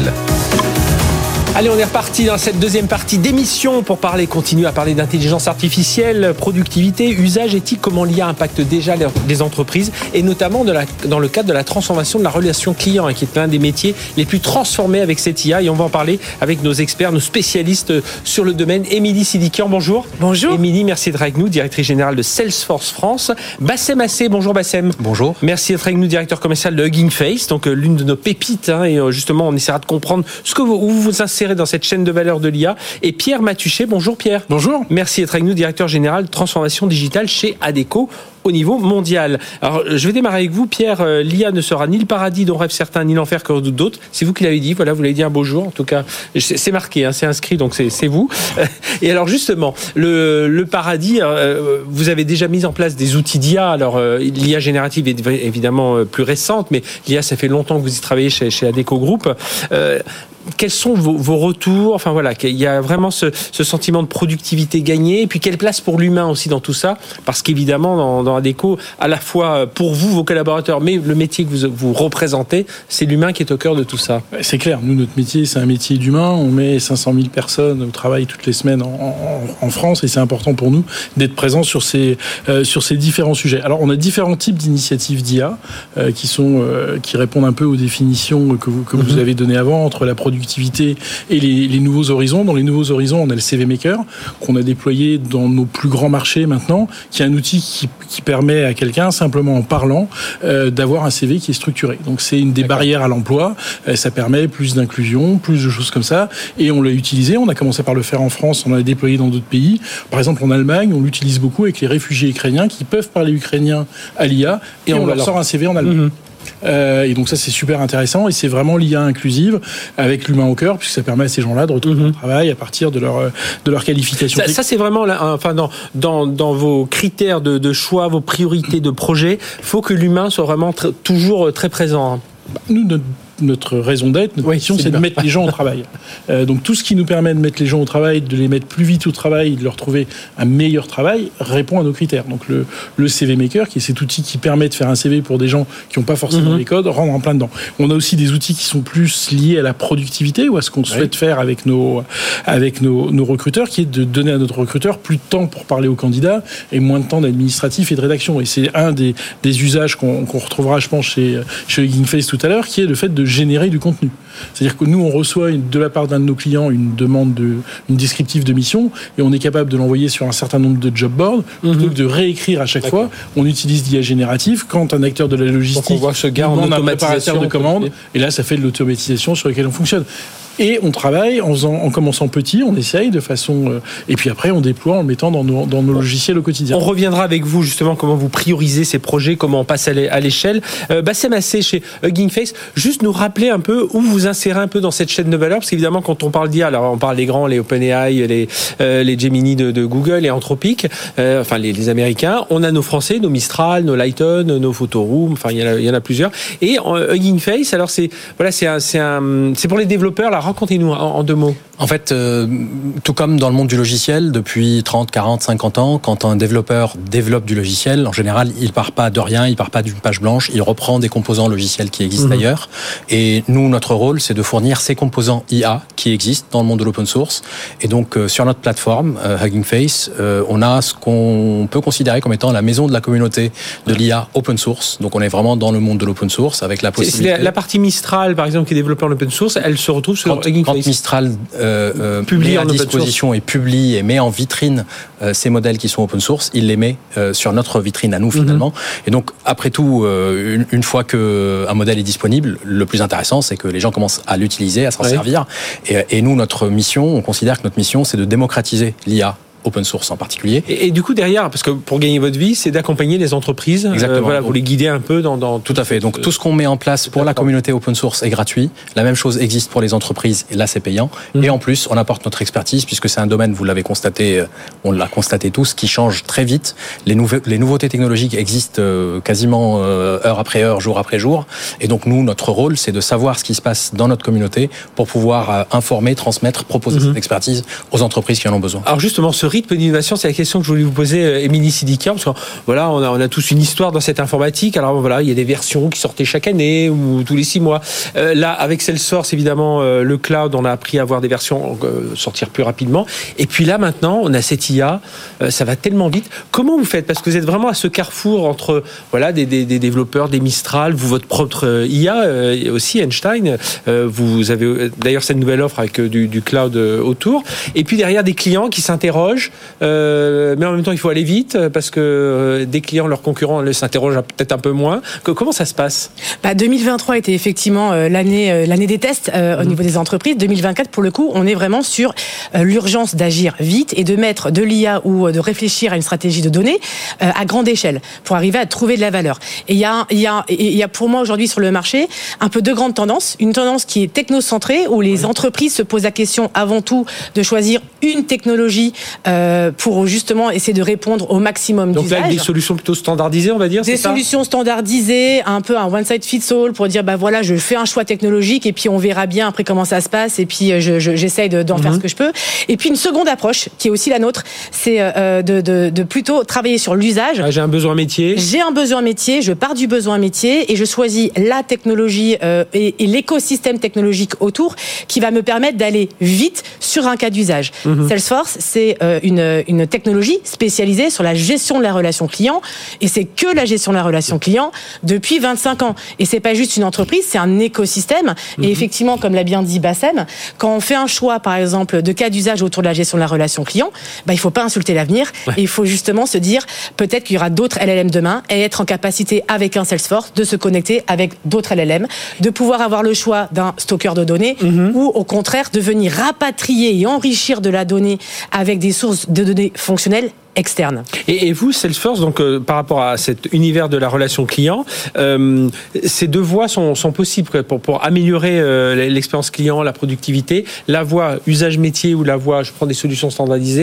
Allez, on est reparti dans cette deuxième partie d'émission pour parler, continuer à parler d'intelligence artificielle, productivité, usage éthique, comment l'I A impacte déjà les entreprises et notamment de la, dans le cadre de la transformation de la relation client, hein, qui est l'un des métiers les plus transformés avec cette I A. Et on va en parler avec nos experts, nos spécialistes sur le domaine. Émilie Sidikian, bonjour. Bonjour. Émilie, merci d'être avec nous, directrice générale de Salesforce France. Bassem Assé, bonjour Bassem. Bonjour. Merci d'être avec nous, directeur commercial de Hugging Face, donc euh, l'une de nos pépites. Hein, et euh, justement, on essaiera de comprendre ce que vous, où vous vous insérez dans cette chaîne de valeur de l'I A. Et Pierre Matuchet, bonjour Pierre. Bonjour. Merci d'être avec nous, directeur général de transformation digitale chez Adecco au niveau mondial. Alors, je vais démarrer avec vous, Pierre. L'I A ne sera ni le paradis dont rêvent certains, ni l'enfer que redoutent d'autres. C'est vous qui l'avez dit. Voilà, vous l'avez dit un beau jour. En tout cas, c'est marqué, hein, c'est inscrit, donc c'est, c'est vous. Et alors, justement, le, le paradis, euh, vous avez déjà mis en place des outils d'I A. Alors, euh, l'I A générative est évidemment plus récente, mais l'I A, ça fait longtemps que vous y travaillez chez, chez Adecco Group. Euh, Quels sont vos, vos retours ? Enfin voilà, il y a vraiment ce, ce sentiment de productivité gagnée. Et puis quelle place pour l'humain aussi dans tout ça ? Parce qu'évidemment, dans, dans Adecco, à la fois pour vous, vos collaborateurs, mais le métier que vous, vous représentez, c'est l'humain qui est au cœur de tout ça. C'est clair. Nous, notre métier, c'est un métier d'humain. On met cinq cent mille personnes au travail toutes les semaines en, en, en France, et c'est important pour nous d'être présents sur ces euh, sur ces différents sujets. Alors, on a différents types d'initiatives d'I A euh, qui sont euh, qui répondent un peu aux définitions que vous que mm-hmm. vous avez données avant entre la productivité et les, les nouveaux horizons. Dans les nouveaux horizons, on a le C V Maker qu'on a déployé dans nos plus grands marchés maintenant, qui est un outil qui, qui permet à quelqu'un, simplement en parlant, euh, d'avoir un C V qui est structuré. Donc c'est une des D'accord. barrières à l'emploi. Euh, ça permet plus d'inclusion, plus de choses comme ça. Et on l'a utilisé. On a commencé par le faire en France. On l'a déployé dans d'autres pays. Par exemple, en Allemagne, on l'utilise beaucoup avec les réfugiés ukrainiens qui peuvent parler ukrainien à l'I A et, et on, on leur alors... sort un C V en allemand. Mmh. Euh, et donc ça c'est super intéressant et c'est vraiment l'I A inclusive avec l'humain au cœur, puisque ça permet à ces gens-là de retrouver mmh. un travail à partir de leur de leur qualification. Ça, ça c'est vraiment là, enfin dans dans dans vos critères de, de choix, vos priorités de projet, faut que l'humain soit vraiment tr- toujours très présent. Nous, notre notre raison d'être, notre oui, mission, c'est, c'est de mettre les gens au travail. Euh, donc tout ce qui nous permet de mettre les gens au travail, de les mettre plus vite au travail, de leur trouver un meilleur travail, répond à nos critères. Donc le, le C V Maker, qui est cet outil qui permet de faire un C V pour des gens qui n'ont pas forcément mm-hmm. les codes, rentre en plein dedans. On a aussi des outils qui sont plus liés à la productivité ou à ce qu'on oui. souhaite faire avec nos, avec nos, nos recruteurs, qui est de donner à notre recruteur plus de temps pour parler aux candidats et moins de temps d'administratif et de rédaction. Et c'est un des, des usages qu'on, qu'on retrouvera, je pense, chez, chez Hugging Face tout à l'heure, qui est le fait de générer du contenu. C'est-à-dire que nous, on reçoit une, de la part d'un de nos clients une demande, de, une descriptive de mission, et on est capable de l'envoyer sur un certain nombre de job boards, mm-hmm. plutôt que de réécrire à chaque D'accord. fois. On utilise l'I A générative quand un acteur de la logistique Donc on voit ce gars en demande un préparateur de commande, et là, ça fait de l'automatisation sur laquelle on fonctionne. Et on travaille en, faisant, en commençant petit, on essaye de façon... Euh, et puis après, on déploie en le mettant dans nos, dans nos logiciels au quotidien. On reviendra avec vous, justement, comment vous priorisez ces projets, comment on passe à l'échelle. Euh, Bassem Assé, chez Hugging Face, juste nous rappeler un peu où vous insérez un peu dans cette chaîne de valeur, parce qu'évidemment, quand on parle d'I A, alors on parle des grands, les OpenAI, les, euh, les Gemini de, de Google, les Anthropic, euh, enfin les, les Américains. On a nos Français, nos Mistral, nos Lighton, nos Photoroom, enfin il y en a, il y en a plusieurs. Et euh, Hugging Face, alors c'est, voilà, c'est, un, c'est, un, c'est pour les développeurs, là, racontez-nous en, en deux mots. En fait, euh, tout comme dans le monde du logiciel, depuis trente, quarante, cinquante ans, quand un développeur développe du logiciel, en général, il part pas de rien, il part pas d'une page blanche, il reprend des composants logiciels qui existent mmh. ailleurs. Et nous, notre rôle, c'est de fournir ces composants I A qui existent dans le monde de l'open source. Et donc, euh, sur notre plateforme, euh, Hugging Face, euh, on a ce qu'on peut considérer comme étant la maison de la communauté de l'I A open source. Donc, on est vraiment dans le monde de l'open source avec la possibilité... C'est, c'est la, la partie Mistral, par exemple, qui est développée en open source, elle se retrouve sur quand, Hugging quand Face. Mistral euh, Euh, publie à disposition et publie et met en vitrine euh, ces modèles qui sont open source, il les met euh, sur notre vitrine à nous finalement. Mm-hmm. Et donc après tout, euh, une, une fois que un modèle est disponible, le plus intéressant c'est que les gens commencent à l'utiliser, à s'en oui. servir. Et, et nous, notre mission, on considère que notre mission, c'est de démocratiser l'I A open source en particulier. Et, et du coup derrière, parce que pour gagner votre vie, c'est d'accompagner les entreprises. Exactement. Euh, voilà, vous les guidez un peu dans, dans tout à fait. Donc tout ce qu'on met en place pour la communauté open source est gratuit. La même chose existe pour les entreprises et là c'est payant. Mmh. Et en plus, on apporte notre expertise puisque c'est un domaine, vous l'avez constaté, on l'a constaté tous, qui change très vite. Les, nouve- les nouveautés technologiques existent quasiment heure après heure, jour après jour. Et donc nous, notre rôle, c'est de savoir ce qui se passe dans notre communauté pour pouvoir informer, transmettre, proposer mmh. cette expertise aux entreprises qui en ont besoin. Alors justement, ce rythme d'innovation, c'est la question que je voulais vous poser, Émilie Sidikia, parce que voilà, on a, on a tous une histoire dans cette informatique. Alors voilà, il y a des versions qui sortaient chaque année ou tous les six mois. Euh, là, avec Salesforce, évidemment, euh, le cloud, on a appris à avoir des versions euh, sortir plus rapidement. Et puis là, maintenant, on a cette I A, euh, ça va tellement vite. Comment vous faites ? Parce que vous êtes vraiment à ce carrefour entre voilà des, des, des développeurs, des Mistral, vous votre propre I A euh, aussi, Einstein. Euh, vous avez d'ailleurs cette nouvelle offre avec euh, du, du cloud euh, autour. Et puis derrière des clients qui s'interrogent. Euh, mais en même temps, il faut aller vite parce que euh, des clients, leurs concurrents, les s'interrogent peut-être un peu moins. Comment ça se passe ? Bah, deux mille vingt-trois était effectivement euh, l'année, euh, l'année des tests euh, mmh. au niveau des entreprises. deux mille vingt-quatre, pour le coup, on est vraiment sur euh, l'urgence d'agir vite et de mettre de l'I A ou de réfléchir à une stratégie de données euh, à grande échelle pour arriver à trouver de la valeur. Et il y a, il y a, il y a pour moi aujourd'hui sur le marché un peu deux grandes tendances. Une tendance qui est technocentrée où les entreprises se posent la question avant tout de choisir une technologie euh, pour justement essayer de répondre au maximum Donc d'usages. Donc là, des solutions plutôt standardisées, on va dire, Des c'est solutions ça standardisées, un peu un one size fits all pour dire, bah voilà, je fais un choix technologique et puis on verra bien après comment ça se passe et puis je, je, j'essaye de, d'en mm-hmm. faire ce que je peux. Et puis une seconde approche, qui est aussi la nôtre, c'est euh, de, de, de plutôt travailler sur l'usage. Ah, j'ai un besoin métier. J'ai un besoin métier, je pars du besoin métier et je choisis la technologie euh, et, et l'écosystème technologique autour qui va me permettre d'aller vite sur un cas d'usage. Mm-hmm. Salesforce, c'est euh, une, une technologie spécialisée sur la gestion de la relation client et c'est que la gestion de la relation client depuis vingt-cinq ans. Et c'est pas juste une entreprise, c'est un écosystème. Mm-hmm. Et effectivement, comme l'a bien dit Bassem, quand on fait un choix, par exemple, de cas d'usage autour de la gestion de la relation client, bah, il faut pas insulter l'avenir ouais. et il faut justement se dire peut-être qu'il y aura d'autres L L M demain et être en capacité avec un Salesforce de se connecter avec d'autres L L M, de pouvoir avoir le choix d'un stockeur de données mm-hmm. ou au contraire de venir rapatrier et enrichir de la donnée avec des sources de données fonctionnelles externe. Et, et vous, Salesforce, donc euh, par rapport à cet univers de la relation client, euh, ces deux voies sont, sont possibles quoi, pour, pour améliorer euh, l'expérience client, la productivité. La voie usage métier ou la voie je prends des solutions standardisées.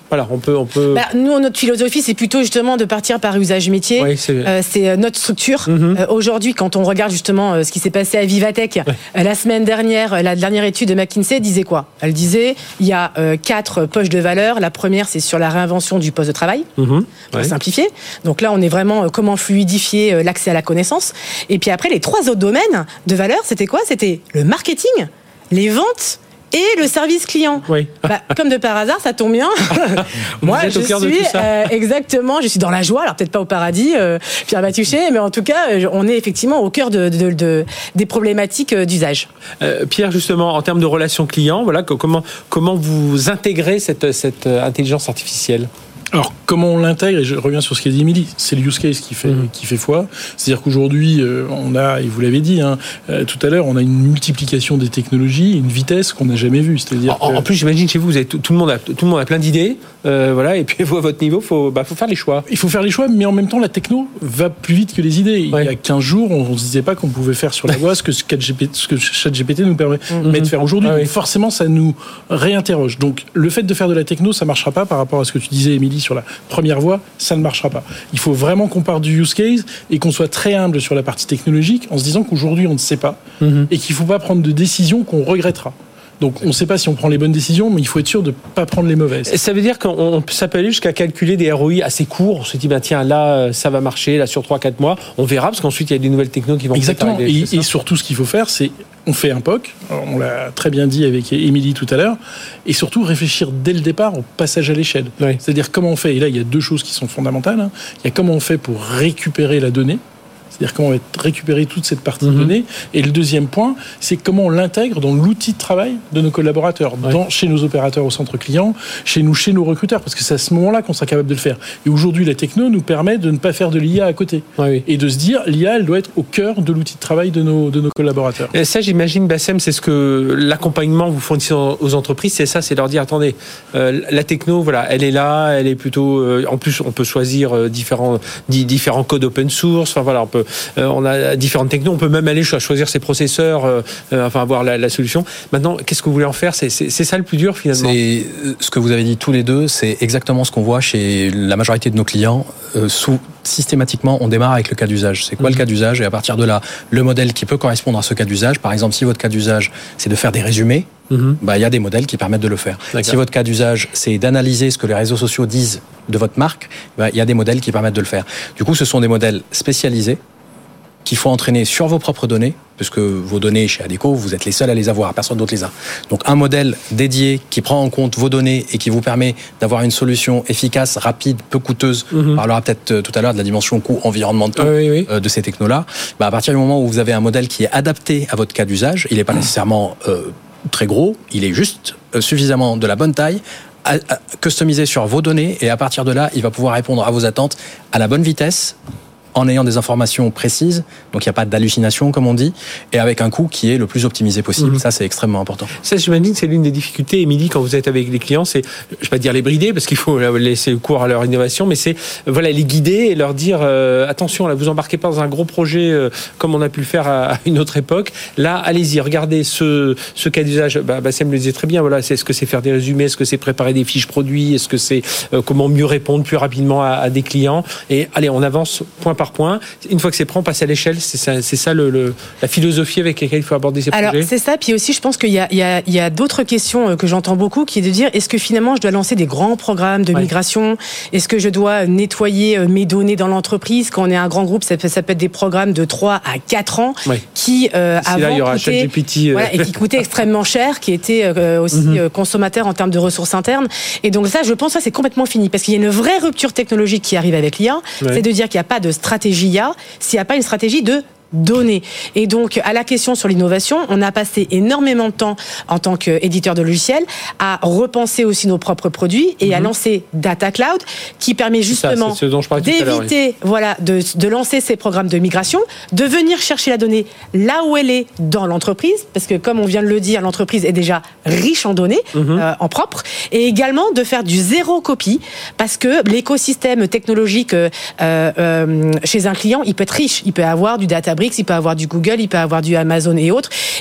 Voilà, on peut, on peut. Bah, nous, notre philosophie, c'est plutôt justement de partir par usage métier. Oui, c'est... Euh, c'est notre structure. Mm-hmm. Euh, aujourd'hui, quand on regarde justement euh, ce qui s'est passé à Vivatech, ouais. euh, la semaine dernière, la dernière étude de McKinsey disait quoi ? Elle disait il y a euh, quatre poches de valeur. La première, c'est sur la réinvention du poste de travail, mm-hmm. pour ouais. simplifier. Donc là, on est vraiment euh, comment fluidifier euh, l'accès à la connaissance. Et puis après, les trois autres domaines de valeur, c'était quoi ? C'était le marketing, les ventes et le service client. Oui. Bah, comme de par hasard, ça tombe bien. Moi, je suis euh, exactement, je suis dans la joie. Alors peut-être pas au paradis, euh, Pierre Batuchet, mais en tout cas, on est effectivement au cœur de, de, de, des problématiques d'usage. Euh, Pierre, justement, en termes de relations clients, voilà, comment comment vous intégrez cette cette intelligence artificielle ? Alors, comment on l'intègre, et je reviens sur ce qu'a dit Émilie, c'est le use case qui fait, mmh. qui fait foi. C'est-à-dire qu'aujourd'hui, euh, on a, et vous l'avez dit hein, euh, tout à l'heure, on a une multiplication des technologies, une vitesse qu'on n'a jamais vue. C'est-à-dire en, que... en plus, j'imagine chez vous, vous avez tout, tout le monde a tout le monde a plein d'idées, euh, voilà, et puis vous à votre niveau, faut bah, faut faire les choix. Il faut faire les choix, mais en même temps, la techno va plus vite que les idées. Ouais. Il y a quinze jours, on ne se disait pas qu'on pouvait faire sur la voie ce que ce que ChatGPT nous permet mmh. de faire aujourd'hui. Ah, oui. Donc forcément, ça nous réinterroge. Donc, le fait de faire de la techno, ça marchera pas par rapport à ce que tu disais, Émilie, sur la première voie, ça ne marchera pas. Il faut vraiment qu'on parte du use case et qu'on soit très humble sur la partie technologique en se disant qu'aujourd'hui on ne sait pas mm-hmm. et qu'il ne faut pas prendre de décisions qu'on regrettera. Donc on ne sait pas si on prend les bonnes décisions, mais il faut être sûr de ne pas prendre les mauvaises. Ça veut dire qu'on ça peut aller jusqu'à calculer des R O I assez courts. On se dit, ben tiens, là, ça va marcher, là, sur trois à quatre mois. On verra, parce qu'ensuite, il y a des nouvelles technos qui vont Exactement. Arriver, et, et surtout, ce qu'il faut faire, c'est on fait un P O C, on l'a très bien dit avec Émilie tout à l'heure, et surtout réfléchir dès le départ au passage à l'échelle. Oui. C'est-à-dire comment on fait, et là, il y a deux choses qui sont fondamentales. Hein. Il y a comment on fait pour récupérer la donnée, c'est-à-dire comment on va récupérer toute cette partie mmh. de données. Et le deuxième point, c'est comment on l'intègre dans l'outil de travail de nos collaborateurs, ouais. dans, chez nos opérateurs au centre client, chez nous, chez nos recruteurs, parce que c'est à ce moment-là qu'on sera capable de le faire. Et aujourd'hui, la techno nous permet de ne pas faire de l'I A à côté. Ouais, oui. Et de se dire, l'I A, elle doit être au cœur de l'outil de travail de nos, de nos collaborateurs. Et ça, j'imagine, Bassem, c'est ce que l'accompagnement vous fournissez aux entreprises, c'est ça, c'est leur dire, attendez, euh, la techno, voilà, elle est là, elle est plutôt... Euh, en plus, on peut choisir euh, différents, différents codes open source, enfin voilà, on peut... Euh, on a différentes technos, on peut même aller choisir ses processeurs, euh, euh, enfin avoir la, la solution. Maintenant, qu'est-ce que vous voulez en faire ? c'est, c'est, c'est ça le plus dur finalement. C'est ce que vous avez dit tous les deux, c'est exactement ce qu'on voit chez la majorité de nos clients. Euh, sous, systématiquement, on démarre avec le cas d'usage. C'est quoi mmh. le cas d'usage ? Et à partir de là, le modèle qui peut correspondre à ce cas d'usage, par exemple, si votre cas d'usage, c'est de faire des résumés, mmh. bah, il y a des modèles qui permettent de le faire. D'accord. Si votre cas d'usage, c'est d'analyser ce que les réseaux sociaux disent de votre marque, bah, il y a des modèles qui permettent de le faire. Du coup, ce sont des modèles spécialisés qu'il faut entraîner sur vos propres données, puisque vos données chez Adecco, vous êtes les seuls à les avoir, personne d'autre les a. Donc un modèle dédié qui prend en compte vos données et qui vous permet d'avoir une solution efficace, rapide, peu coûteuse. Mm-hmm. On parlera peut-être tout à l'heure de la dimension coût environnemental ah, oui, oui. Euh, de ces technos-là. Bah, à partir du moment où vous avez un modèle qui est adapté à votre cas d'usage, il n'est pas nécessairement euh, très gros, il est juste euh, suffisamment de la bonne taille, à, à, customisé sur vos données, et à partir de là, il va pouvoir répondre à vos attentes à la bonne vitesse, en ayant des informations précises, donc il n'y a pas d'hallucination comme on dit, et avec un coût qui est le plus optimisé possible. Mmh. Ça, c'est extrêmement important. Ça, j'imagine, c'est l'une des difficultés, Émilie, quand vous êtes avec les clients, c'est, je ne vais pas dire les brider, parce qu'il faut laisser le cours à leur innovation, mais c'est voilà, les guider et leur dire, euh, attention, là, vous embarquez pas dans un gros projet euh, comme on a pu le faire à, à une autre époque. Là, allez-y, regardez ce, ce cas d'usage. Bah, Bassem le disait très bien, voilà, c'est, est-ce que c'est faire des résumés, est-ce que c'est préparer des fiches produits, est-ce que c'est euh, comment mieux répondre plus rapidement à, à des clients. Et allez, on avance point par point. Une fois que c'est prêt, on passe à l'échelle. C'est ça, c'est ça le, le, la philosophie avec laquelle il faut aborder ces Alors, projets. Alors, c'est ça. Puis aussi, je pense qu'il y a, il y a, il y a d'autres questions que j'entends beaucoup, qui est de dire, est-ce que finalement, je dois lancer des grands programmes de ouais. migration ? Est-ce que je dois nettoyer mes données dans l'entreprise ? Quand on est un grand groupe, ça peut, ça peut être des programmes de trois à quatre ans ouais. qui, euh, avant, là, il y aura coûtaient, ChatGPT, euh... voilà, et qui coûtaient extrêmement cher, qui étaient euh, aussi mm-hmm. consommateurs en termes de ressources internes. Et donc ça, je pense que ça, c'est complètement fini. Parce qu'il y a une vraie rupture technologique qui arrive avec l'I A. Ouais. C'est de dire qu'il n'y a pas de stratégie I A s'il n'y a pas une stratégie de données. Et donc, à la question sur l'innovation, on a passé énormément de temps en tant qu'éditeur de logiciels à repenser aussi nos propres produits et mmh. à lancer Data Cloud, qui permet justement ça, ce d'éviter, oui. voilà, de, de lancer ces programmes de migration, de venir chercher la donnée là où elle est dans l'entreprise, parce que comme on vient de le dire, l'entreprise est déjà riche en données, mmh. euh, en propre, et également de faire du zéro copie, parce que l'écosystème technologique euh, euh, chez un client, il peut être riche, il peut avoir du Databricks, il peut avoir du Google, il peut avoir du Amazon et autres.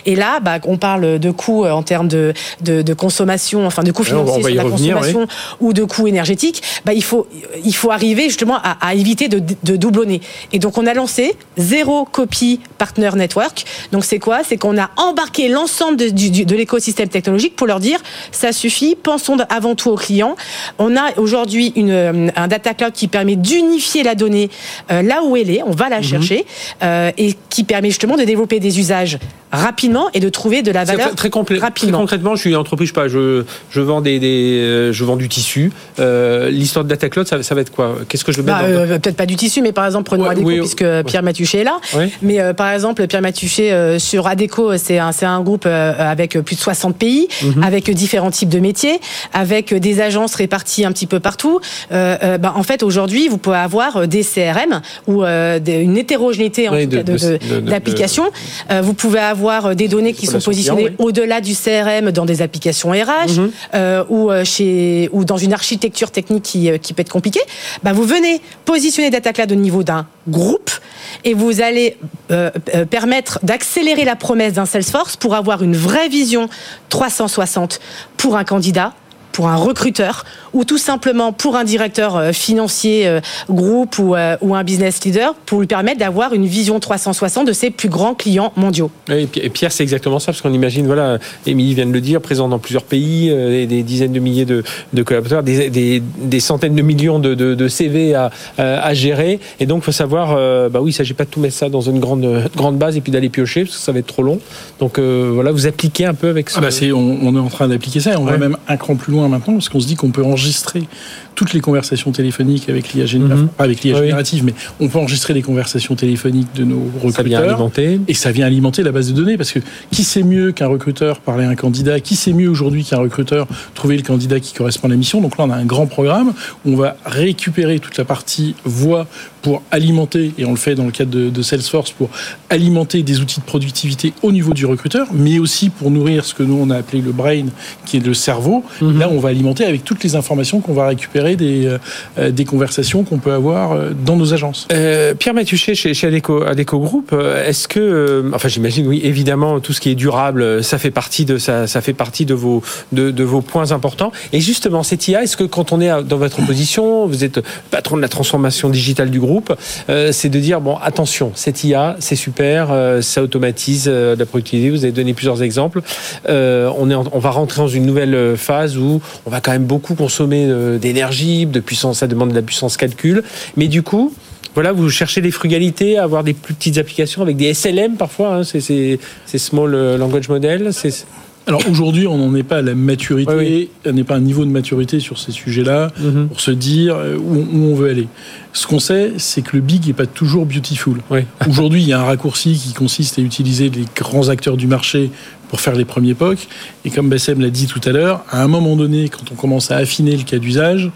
Et là, bah, on parle de coûts en termes de, de, de consommation, enfin de coûts financiers sur la revenir, consommation oui. ou de coûts énergétiques. Bah, il faut, il faut arriver justement à, à éviter de, de doublonner. Et donc, on a lancé Zero Copy Partner Network. Donc, c'est quoi? C'est qu'on a embarqué l'ensemble de, du, de l'écosystème technologique pour leur dire, ça suffit, pensons avant tout aux clients. On a aujourd'hui une, un data cloud qui permet d'unifier la donnée euh, là où elle est, on va la mmh. chercher, euh, et qui permet justement de développer des usages rapidement et de trouver de la valeur très, très complè- rapidement. Très concrètement, je suis une entreprise, je sais pas, je, je vends des, des euh, je vends du tissu. Euh, l'histoire de data cloud, ça, ça va être quoi? Qu'est-ce que je vais mettre bah, dans euh, Peut-être pas du tissu, mais par exemple, prenons ouais, Adecco, oui, puisque ouais. Pierre Mathuchet est là. Ouais. Mais euh, par exemple, Pierre Mathuchet euh, sur Adecco, c'est un, c'est un groupe euh, avec plus de soixante pays, mm-hmm. avec différents types de métiers, avec des agences réparties un petit peu partout. Euh, euh, bah, en fait, aujourd'hui, vous pouvez avoir des C R M ou euh, une hétérogénéité en oui, tout cas, de, de, de, de, d'applications. De... Euh, vous pouvez avoir des données qui sont positionnées client, oui. au-delà du C R M dans des applications R H mm-hmm. euh, ou chez ou dans une architecture technique qui qui peut être compliquée. Bah, vous venez positionner Data Cloud au niveau d'un groupe et vous allez euh, euh, permettre d'accélérer la promesse d'un Salesforce pour avoir une vraie vision trois cent soixante pour un candidat, pour un recruteur ou tout simplement pour un directeur financier euh, groupe ou, euh, ou un business leader pour lui permettre d'avoir une vision trois cent soixante de ses plus grands clients mondiaux. Et Pierre, c'est exactement ça, parce qu'on imagine, voilà, Émilie vient de le dire, présent dans plusieurs pays, euh, des dizaines de milliers de, de collaborateurs, des, des, des centaines de millions de, de, de C V à, à gérer, et donc il faut savoir, euh, bah oui, il ne s'agit pas de tout mettre ça dans une grande, grande base et puis d'aller piocher, parce que ça va être trop long. Donc euh, voilà, vous appliquez un peu avec ça. Ah bah c'est, on, on est en train d'appliquer ça, et on ouais. va même un cran plus loin maintenant, parce qu'on se dit qu'on peut enregistrer toutes les conversations téléphoniques avec l'I A générative, mm-hmm. pas avec l'I A générative, oui. mais on peut enregistrer les conversations téléphoniques de nos recruteurs. Ça vient alimenter. Et ça vient alimenter la base de données, parce que qui sait mieux qu'un recruteur parler à un candidat? Qui sait mieux aujourd'hui qu'un recruteur trouver le candidat qui correspond à la mission? Donc là, on a un grand programme où on va récupérer toute la partie voix pour alimenter, et on le fait dans le cadre de, de Salesforce, pour alimenter des outils de productivité au niveau du recruteur, mais aussi pour nourrir ce que nous, on a appelé le brain, qui est le cerveau. Mm-hmm. Là, on va alimenter avec toutes les informations qu'on va récupérer des, euh, des conversations qu'on peut avoir dans nos agences. Euh, Pierre Mathuchet, chez, chez Adecco, Adecco Group, est-ce que, euh, enfin j'imagine, oui, évidemment, tout ce qui est durable, ça fait partie de, ça, ça fait partie de, vos, de, de vos points importants. Et justement, cette I A, est-ce que quand on est dans votre position, vous êtes patron de la transformation digitale du groupe, euh, c'est de dire, bon, attention, cette I A, c'est super, euh, ça automatise euh, la productivité, vous avez donné plusieurs exemples, euh, on, est en, on va rentrer dans une nouvelle phase où on va quand même beaucoup consommer euh, d'énergie, de puissance, ça demande de la puissance calcul, mais du coup, voilà, vous cherchez des frugalités, avoir des plus petites applications avec des S L M parfois, hein, c'est, c'est, c'est Small Language Model, c'est... Alors aujourd'hui, on n'en est pas à la maturité, oui, oui. on n'est pas à un niveau de maturité sur ces sujets-là mm-hmm. pour se dire où, où on veut aller. Ce qu'on sait, c'est que le big n'est pas toujours beautiful. Oui. Aujourd'hui, il y a un raccourci qui consiste à utiliser les grands acteurs du marché pour faire les premiers P O C. Et comme Bassem l'a dit tout à l'heure, à un moment donné, quand on commence à affiner le cas d'usage,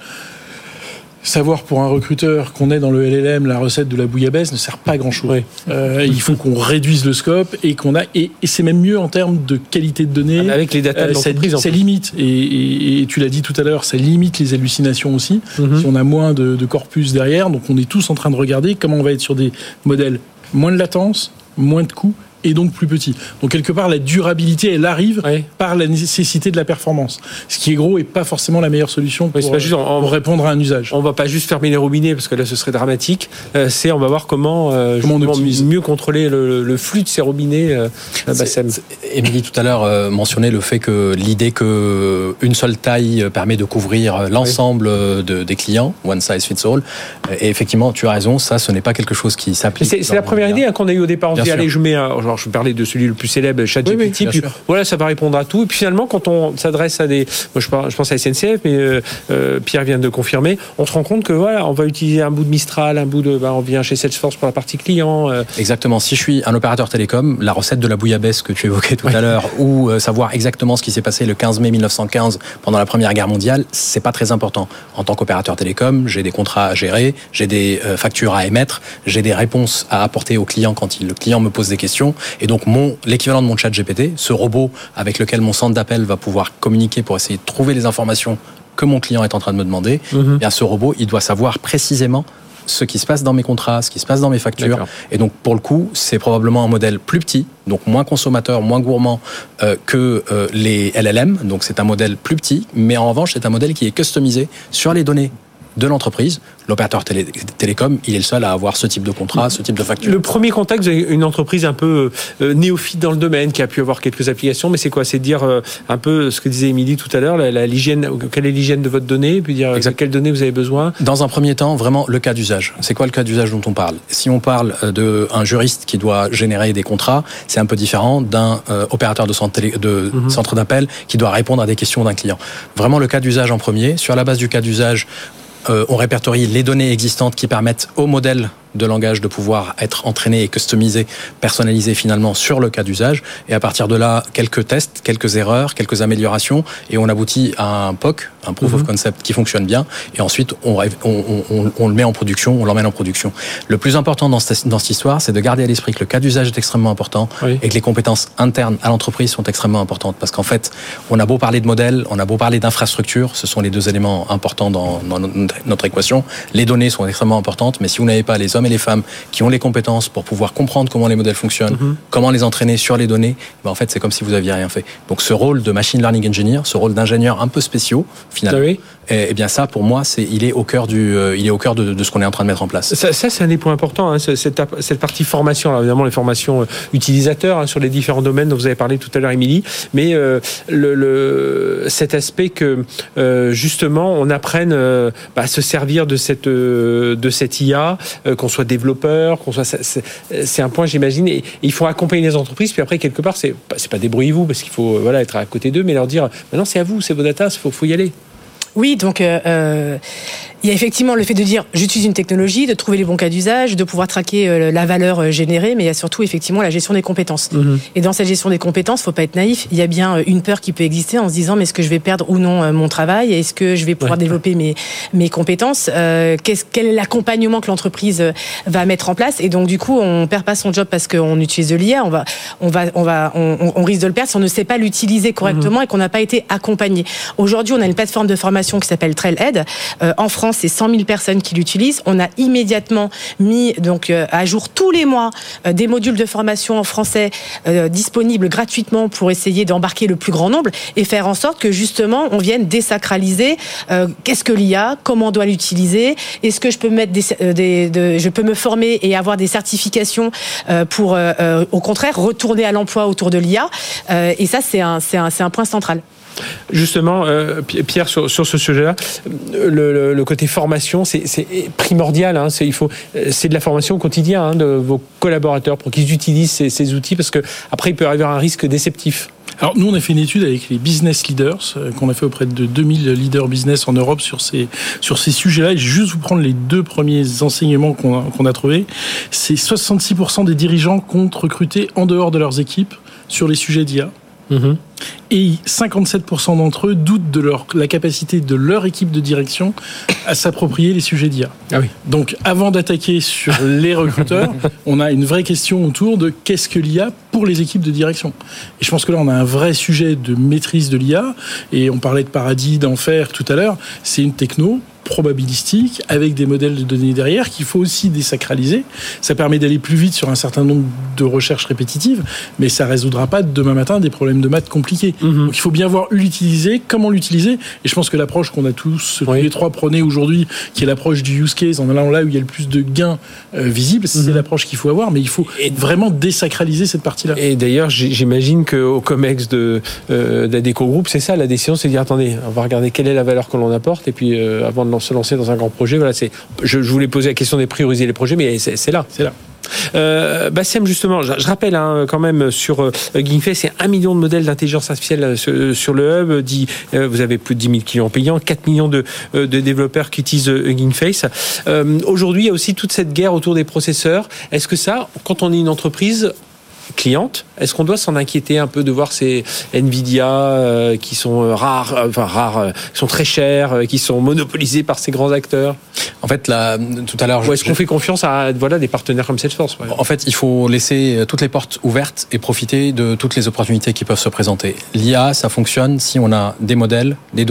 savoir pour un recruteur qu'on est dans le L L M la recette de la bouillabaisse ne sert pas à grand chose. Oui. Euh, il faut qu'on réduise le scope et qu'on a et, et c'est même mieux en termes de qualité de données. Avec les data de l'entreprise, ça, ça limite et, et, et tu l'as dit tout à l'heure, ça limite les hallucinations aussi. Mm-hmm. Si on a moins de, de corpus derrière, donc on est tous en train de regarder comment on va être sur des modèles moins de latence, moins de coûts. Et donc plus petit. Donc quelque part, la durabilité, elle arrive oui. par la nécessité de la performance. Ce qui est gros et pas forcément la meilleure solution pour, oui, pas juste, on, pour répondre à un usage. On va pas juste fermer les robinets parce que là, ce serait dramatique. Euh, c'est, on va voir comment, euh, comment on mieux contrôler le, le flux de ces robinets. Euh, Bassem. Émilie tout à l'heure euh, mentionnait le fait que l'idée que une seule taille permet de couvrir l'ensemble oui. de, des clients, one size fits all. Et effectivement, tu as raison, ça, ce n'est pas quelque chose qui s'applique. C'est, c'est la première idée hein, qu'on a eu au départ. On se dit, allez, je mets un, genre, je parlais de celui le plus célèbre, ChatGPT, oui, oui, puis sûr. Voilà, ça va répondre à tout. Et puis finalement, quand on s'adresse à des, moi je, parle, je pense à S N C F, mais euh, euh, Pierre vient de confirmer, on se rend compte que voilà, on va utiliser un bout de Mistral, un bout de, bah, on vient chez Salesforce pour la partie client. Euh. Exactement. Si je suis un opérateur télécom, la recette de la bouillabaisse que tu évoquais tout oui. à l'heure, ou euh, savoir exactement ce qui s'est passé le quinze mai mille neuf cent quinze pendant la Première Guerre mondiale, c'est pas très important. En tant qu'opérateur télécom, j'ai des contrats à gérer, j'ai des euh, factures à émettre, j'ai des réponses à apporter au client quand il, le client me pose des questions, et donc mon l'équivalent de mon chat G P T, ce robot avec lequel mon centre d'appel va pouvoir communiquer pour essayer de trouver les informations que mon client est en train de me demander, mm-hmm. eh bien ce robot, il doit savoir précisément ce qui se passe dans mes contrats, ce qui se passe dans mes factures. D'accord. Et donc, pour le coup, c'est probablement un modèle plus petit, donc moins consommateur, moins gourmand euh, que euh, les L L M. Donc, c'est un modèle plus petit, mais en revanche, c'est un modèle qui est customisé sur les données de l'entreprise. L'opérateur télé, télécom, il est le seul à avoir ce type de contrat, ce type de facture. Le premier contact, vous avez une entreprise un peu euh, néophyte dans le domaine, qui a pu avoir quelques applications, mais c'est quoi? C'est dire euh, un peu ce que disait Émilie tout à l'heure, la, la, l'hygiène, quelle est l'hygiène de votre donnée, et puis dire exact. Quelles données vous avez besoin. Dans un premier temps, vraiment le cas d'usage. C'est quoi le cas d'usage dont on parle? Si on parle d'un juriste qui doit générer des contrats, c'est un peu différent d'un euh, opérateur de centre, télé, de mm-hmm. centre d'appel qui doit répondre à des questions d'un client. Vraiment le cas d'usage en premier. Sur la base du cas d'usage, Euh, on répertorie les données existantes qui permettent au modèle de langage de pouvoir être entraîné et customisé, personnalisé finalement sur le cas d'usage. Et à partir de là, quelques tests, quelques erreurs, quelques améliorations, et on aboutit à un P O C, un Proof mm-hmm. of Concept qui fonctionne bien. Et ensuite, on, on, on, on le met en production, on l'emmène en production. Le plus important dans cette, dans cette histoire, c'est de garder à l'esprit que le cas d'usage est extrêmement important oui. et que les compétences internes à l'entreprise sont extrêmement importantes. Parce qu'en fait, on a beau parler de modèle, on a beau parler d'infrastructure, ce sont les deux éléments importants dans, dans notre équation. Les données sont extrêmement importantes, mais si vous n'avez pas les hommes et les femmes qui ont les compétences pour pouvoir comprendre comment les modèles fonctionnent, mm-hmm. comment les entraîner sur les données, ben en fait, c'est comme si vous aviez rien fait. Donc, ce rôle de machine learning engineer, ce rôle d'ingénieur un peu spéciaux, finalement, oui. et, et bien ça, pour moi, c'est, il est au cœur du, euh, il est au cœur de, de ce qu'on est en train de mettre en place. Ça, ça c'est un des points importants, hein, cette, cette partie formation. Alors, évidemment, les formations utilisateurs hein, sur les différents domaines dont vous avez parlé tout à l'heure, Émilie, mais euh, le, le, cet aspect que euh, justement, on apprenne euh, bah, à se servir de cette, euh, de cette I A, euh, qu'on soit développeur, qu'on soit, c'est, c'est un point, j'imagine, et, et il faut accompagner les entreprises. Puis après, quelque part, c'est, c'est pas débrouillez-vous parce qu'il faut voilà être à côté d'eux, mais leur dire maintenant c'est à vous, c'est vos datas, il faut, faut y aller. Oui, donc euh, il y a effectivement le fait de dire j'utilise une technologie, de trouver les bons cas d'usage, de pouvoir traquer euh, la valeur euh, générée, mais il y a surtout effectivement la gestion des compétences. Mmh. Et dans cette gestion des compétences, faut pas être naïf. Il y a bien une peur qui peut exister en se disant mais est-ce que je vais perdre ou non euh, mon travail? Est-ce que je vais pouvoir ouais. développer mes mes compétences? euh, qu'est-ce, Quel est l'accompagnement que l'entreprise va mettre en place? Et donc du coup, on perd pas son job parce qu'on utilise de l'I A. On va on va on va on, on risque de le perdre si on ne sait pas l'utiliser correctement mmh. et qu'on n'a pas été accompagné. Aujourd'hui, on a une plateforme de formation qui s'appelle Trailhead. Euh, en France, c'est cent mille personnes qui l'utilisent. On a immédiatement mis donc euh, à jour tous les mois euh, des modules de formation en français euh, disponibles gratuitement pour essayer d'embarquer le plus grand nombre et faire en sorte que justement on vienne désacraliser euh, qu'est-ce que l'I A, comment on doit l'utiliser, est-ce que je peux mettre des, euh, des de, je peux me former et avoir des certifications euh, pour euh, euh, au contraire retourner à l'emploi autour de l'I A. Euh, et ça c'est un c'est un c'est un point central. Justement, euh, Pierre, sur, sur ce sujet-là, le, le, le côté formation, c'est, c'est primordial. Hein, c'est, il faut, c'est de la formation au quotidien hein, de vos collaborateurs pour qu'ils utilisent ces, ces outils, parce que après il peut y avoir un risque déceptif. Alors nous, on a fait une étude avec les business leaders euh, qu'on a fait auprès de deux mille leaders business en Europe sur ces sur ces sujets-là. Et je vais juste vous prendre les deux premiers enseignements qu'on a, qu'on a trouvés. C'est soixante-six pour cent des dirigeants comptent recruter en dehors de leurs équipes sur les sujets d'I A. Mmh. Et cinquante-sept pour cent d'entre eux doutent de leur, la capacité de leur équipe de direction à s'approprier les sujets d'I A. Ah oui. Donc, avant d'attaquer sur les recruteurs, on a une vraie question autour de qu'est-ce que l'I A pour les équipes de direction. Et je pense que là, on a un vrai sujet de maîtrise de l'I A. Et on parlait de paradis, d'enfer tout à l'heure. C'est une techno probabilistique avec des modèles de données derrière qu'il faut aussi désacraliser. Ça permet d'aller plus vite sur un certain nombre de recherches répétitives, mais ça résoudra pas demain matin des problèmes de maths compliqués. Mmh. Donc il faut bien voir l'utiliser, comment l'utiliser. Et je pense que l'approche qu'on a tous, oui. tous les trois prônée aujourd'hui, qui est l'approche du use case, en allant là où il y a le plus de gains euh, visibles, mmh. c'est l'approche qu'il faut avoir, mais il faut et vraiment désacraliser cette partie-là. Et d'ailleurs, j'imagine qu'au COMEX de, euh, d'Adecco Group, c'est ça la décision, c'est de dire attendez, on va regarder quelle est la valeur que l'on apporte, et puis euh, avant de se lancer dans un grand projet, voilà, c'est, je, je voulais poser la question de prioriser les projets, mais c'est, c'est là. C'est là. Euh, Bassem, justement, je, je rappelle hein, quand même sur euh, GameFace, c'est un million de modèles d'intelligence artificielle euh, sur, sur le hub. Dit, euh, vous avez plus de dix mille clients payants, quatre millions de, euh, de développeurs qui utilisent euh, GameFace. Euh, aujourd'hui, il y a aussi toute cette guerre autour des processeurs. Est-ce que ça, quand on est une entreprise cliente, est-ce qu'on doit s'en inquiéter un peu de voir ces Nvidia euh, qui sont rares, euh, enfin rares, euh, qui sont très chers, euh, qui sont monopolisés par ces grands acteurs? En fait, là, tout à l'heure, ou est-ce je... qu'on fait confiance à voilà des partenaires comme Salesforce? En fait, il faut laisser toutes les portes ouvertes et profiter de toutes les opportunités qui peuvent se présenter. L'I A, ça fonctionne si on a des modèles, des données,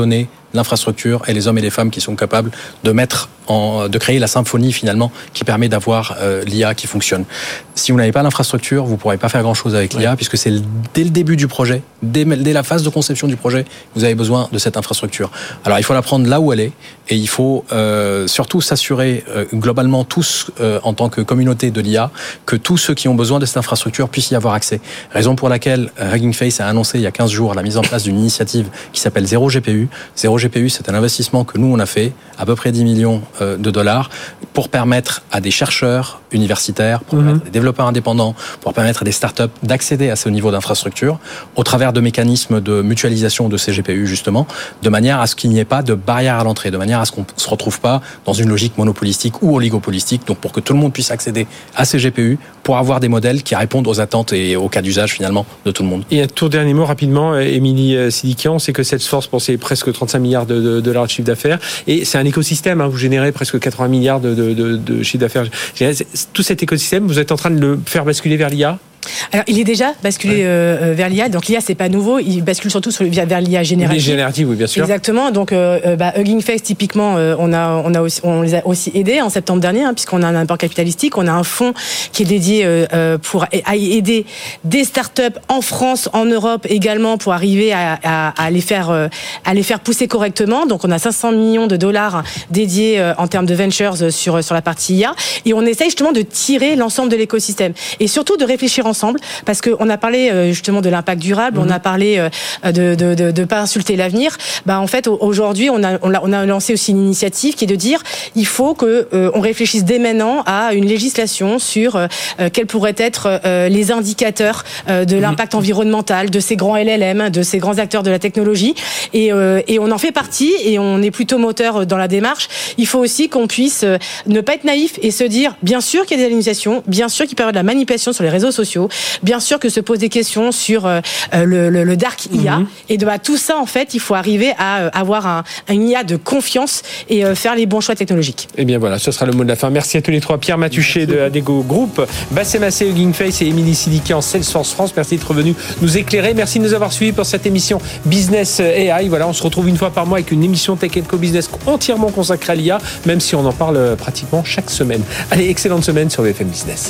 l'infrastructure et les hommes et les femmes qui sont capables de mettre en, de créer la symphonie finalement qui permet d'avoir euh, l'I A qui fonctionne. Si vous n'avez pas l'infrastructure, vous ne pourrez pas faire grand-chose avec l'I A, ouais. puisque c'est dès le début du projet, dès, dès la phase de conception du projet, vous avez besoin de cette infrastructure. Alors il faut la prendre là où elle est, et il faut euh, surtout s'assurer euh, globalement tous, euh, en tant que communauté de l'I A, que tous ceux qui ont besoin de cette infrastructure puissent y avoir accès. Raison pour laquelle euh, Hugging Face a annoncé il y a quinze jours la mise en place d'une initiative qui s'appelle Zéro G P U. Zéro G P U, c'est un investissement que nous on a fait, à peu près dix millions euh, de dollars, pour permettre à des chercheurs universitaires, pour mmh. permettre à des développeurs indépendants, pour permettre à des startups d'accéder à ce niveau d'infrastructure au travers de mécanismes de mutualisation de ces G P U justement, de manière à ce qu'il n'y ait pas de barrière à l'entrée, de manière à ce qu'on ne se retrouve pas dans une logique monopolistique ou oligopolistique, donc pour que tout le monde puisse accéder à ces G P U pour avoir des modèles qui répondent aux attentes et aux cas d'usage finalement de tout le monde. Et un tout dernier mot rapidement, Émilie Sidikian, c'est que Salesforce pensait presque trente-cinq milliards de, de, de dollars de chiffre d'affaires, et c'est un écosystème, hein, vous générez presque quatre-vingts milliards de, de, de, de chiffre d'affaires. Tout cet écosystème, vous êtes en train de le faire basculer vers l'I A ? Alors, il est déjà basculé ouais. euh, vers l'I A. Donc, l'I A, c'est pas nouveau. Il bascule surtout sur, vers l'I A générative. Générative, oui, bien sûr. Exactement. Donc, euh, bah, Hugging Face, typiquement, euh, on a, on a aussi, on les a aussi aidés en septembre dernier, hein, puisqu'on a un apport capitalistique. On a un fonds qui est dédié euh, pour à aider des startups en France, en Europe également, pour arriver à, à, à les faire, euh, à les faire pousser correctement. Donc, on a cinq cents millions de dollars dédiés euh, en termes de ventures sur sur la partie I A. Et on essaye justement de tirer l'ensemble de l'écosystème et surtout de réfléchir ensemble, parce qu'on a parlé justement de l'impact durable, mmh. on a parlé de de de, de pas insulter l'avenir. Bah en fait aujourd'hui on a on a on a lancé aussi une initiative qui est de dire il faut que euh, on réfléchisse dès maintenant à une législation sur euh, quels pourraient être euh, les indicateurs euh, de l'impact mmh. environnemental de ces grands L L M, de ces grands acteurs de la technologie, et euh, et on en fait partie et on est plutôt moteur dans la démarche. Il faut aussi qu'on puisse ne pas être naïf et se dire bien sûr qu'il y a des alignations, bien sûr qu'il peut y avoir de la manipulation sur les réseaux sociaux, bien sûr que se posent des questions sur euh, le, le, le dark I A, mmh. et de bah, tout ça en fait il faut arriver à euh, avoir un, un I A de confiance et euh, faire les bons choix technologiques. Et bien voilà, ce sera le mot de la fin. Merci à tous les trois, Pierre Matuchet de Adego Group, Bassem Assé, Hugging Face et Émilie Sidikian en Salesforce France. Merci d'être venus nous éclairer. Merci de nous avoir suivis pour cette émission Business A I. Voilà, on se retrouve une fois par mois avec une émission Tech and Co Business entièrement consacrée à l'I A, même si on en parle pratiquement chaque semaine. Allez, excellente semaine sur B F M Business.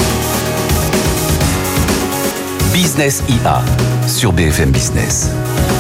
Business I A sur B F M Business.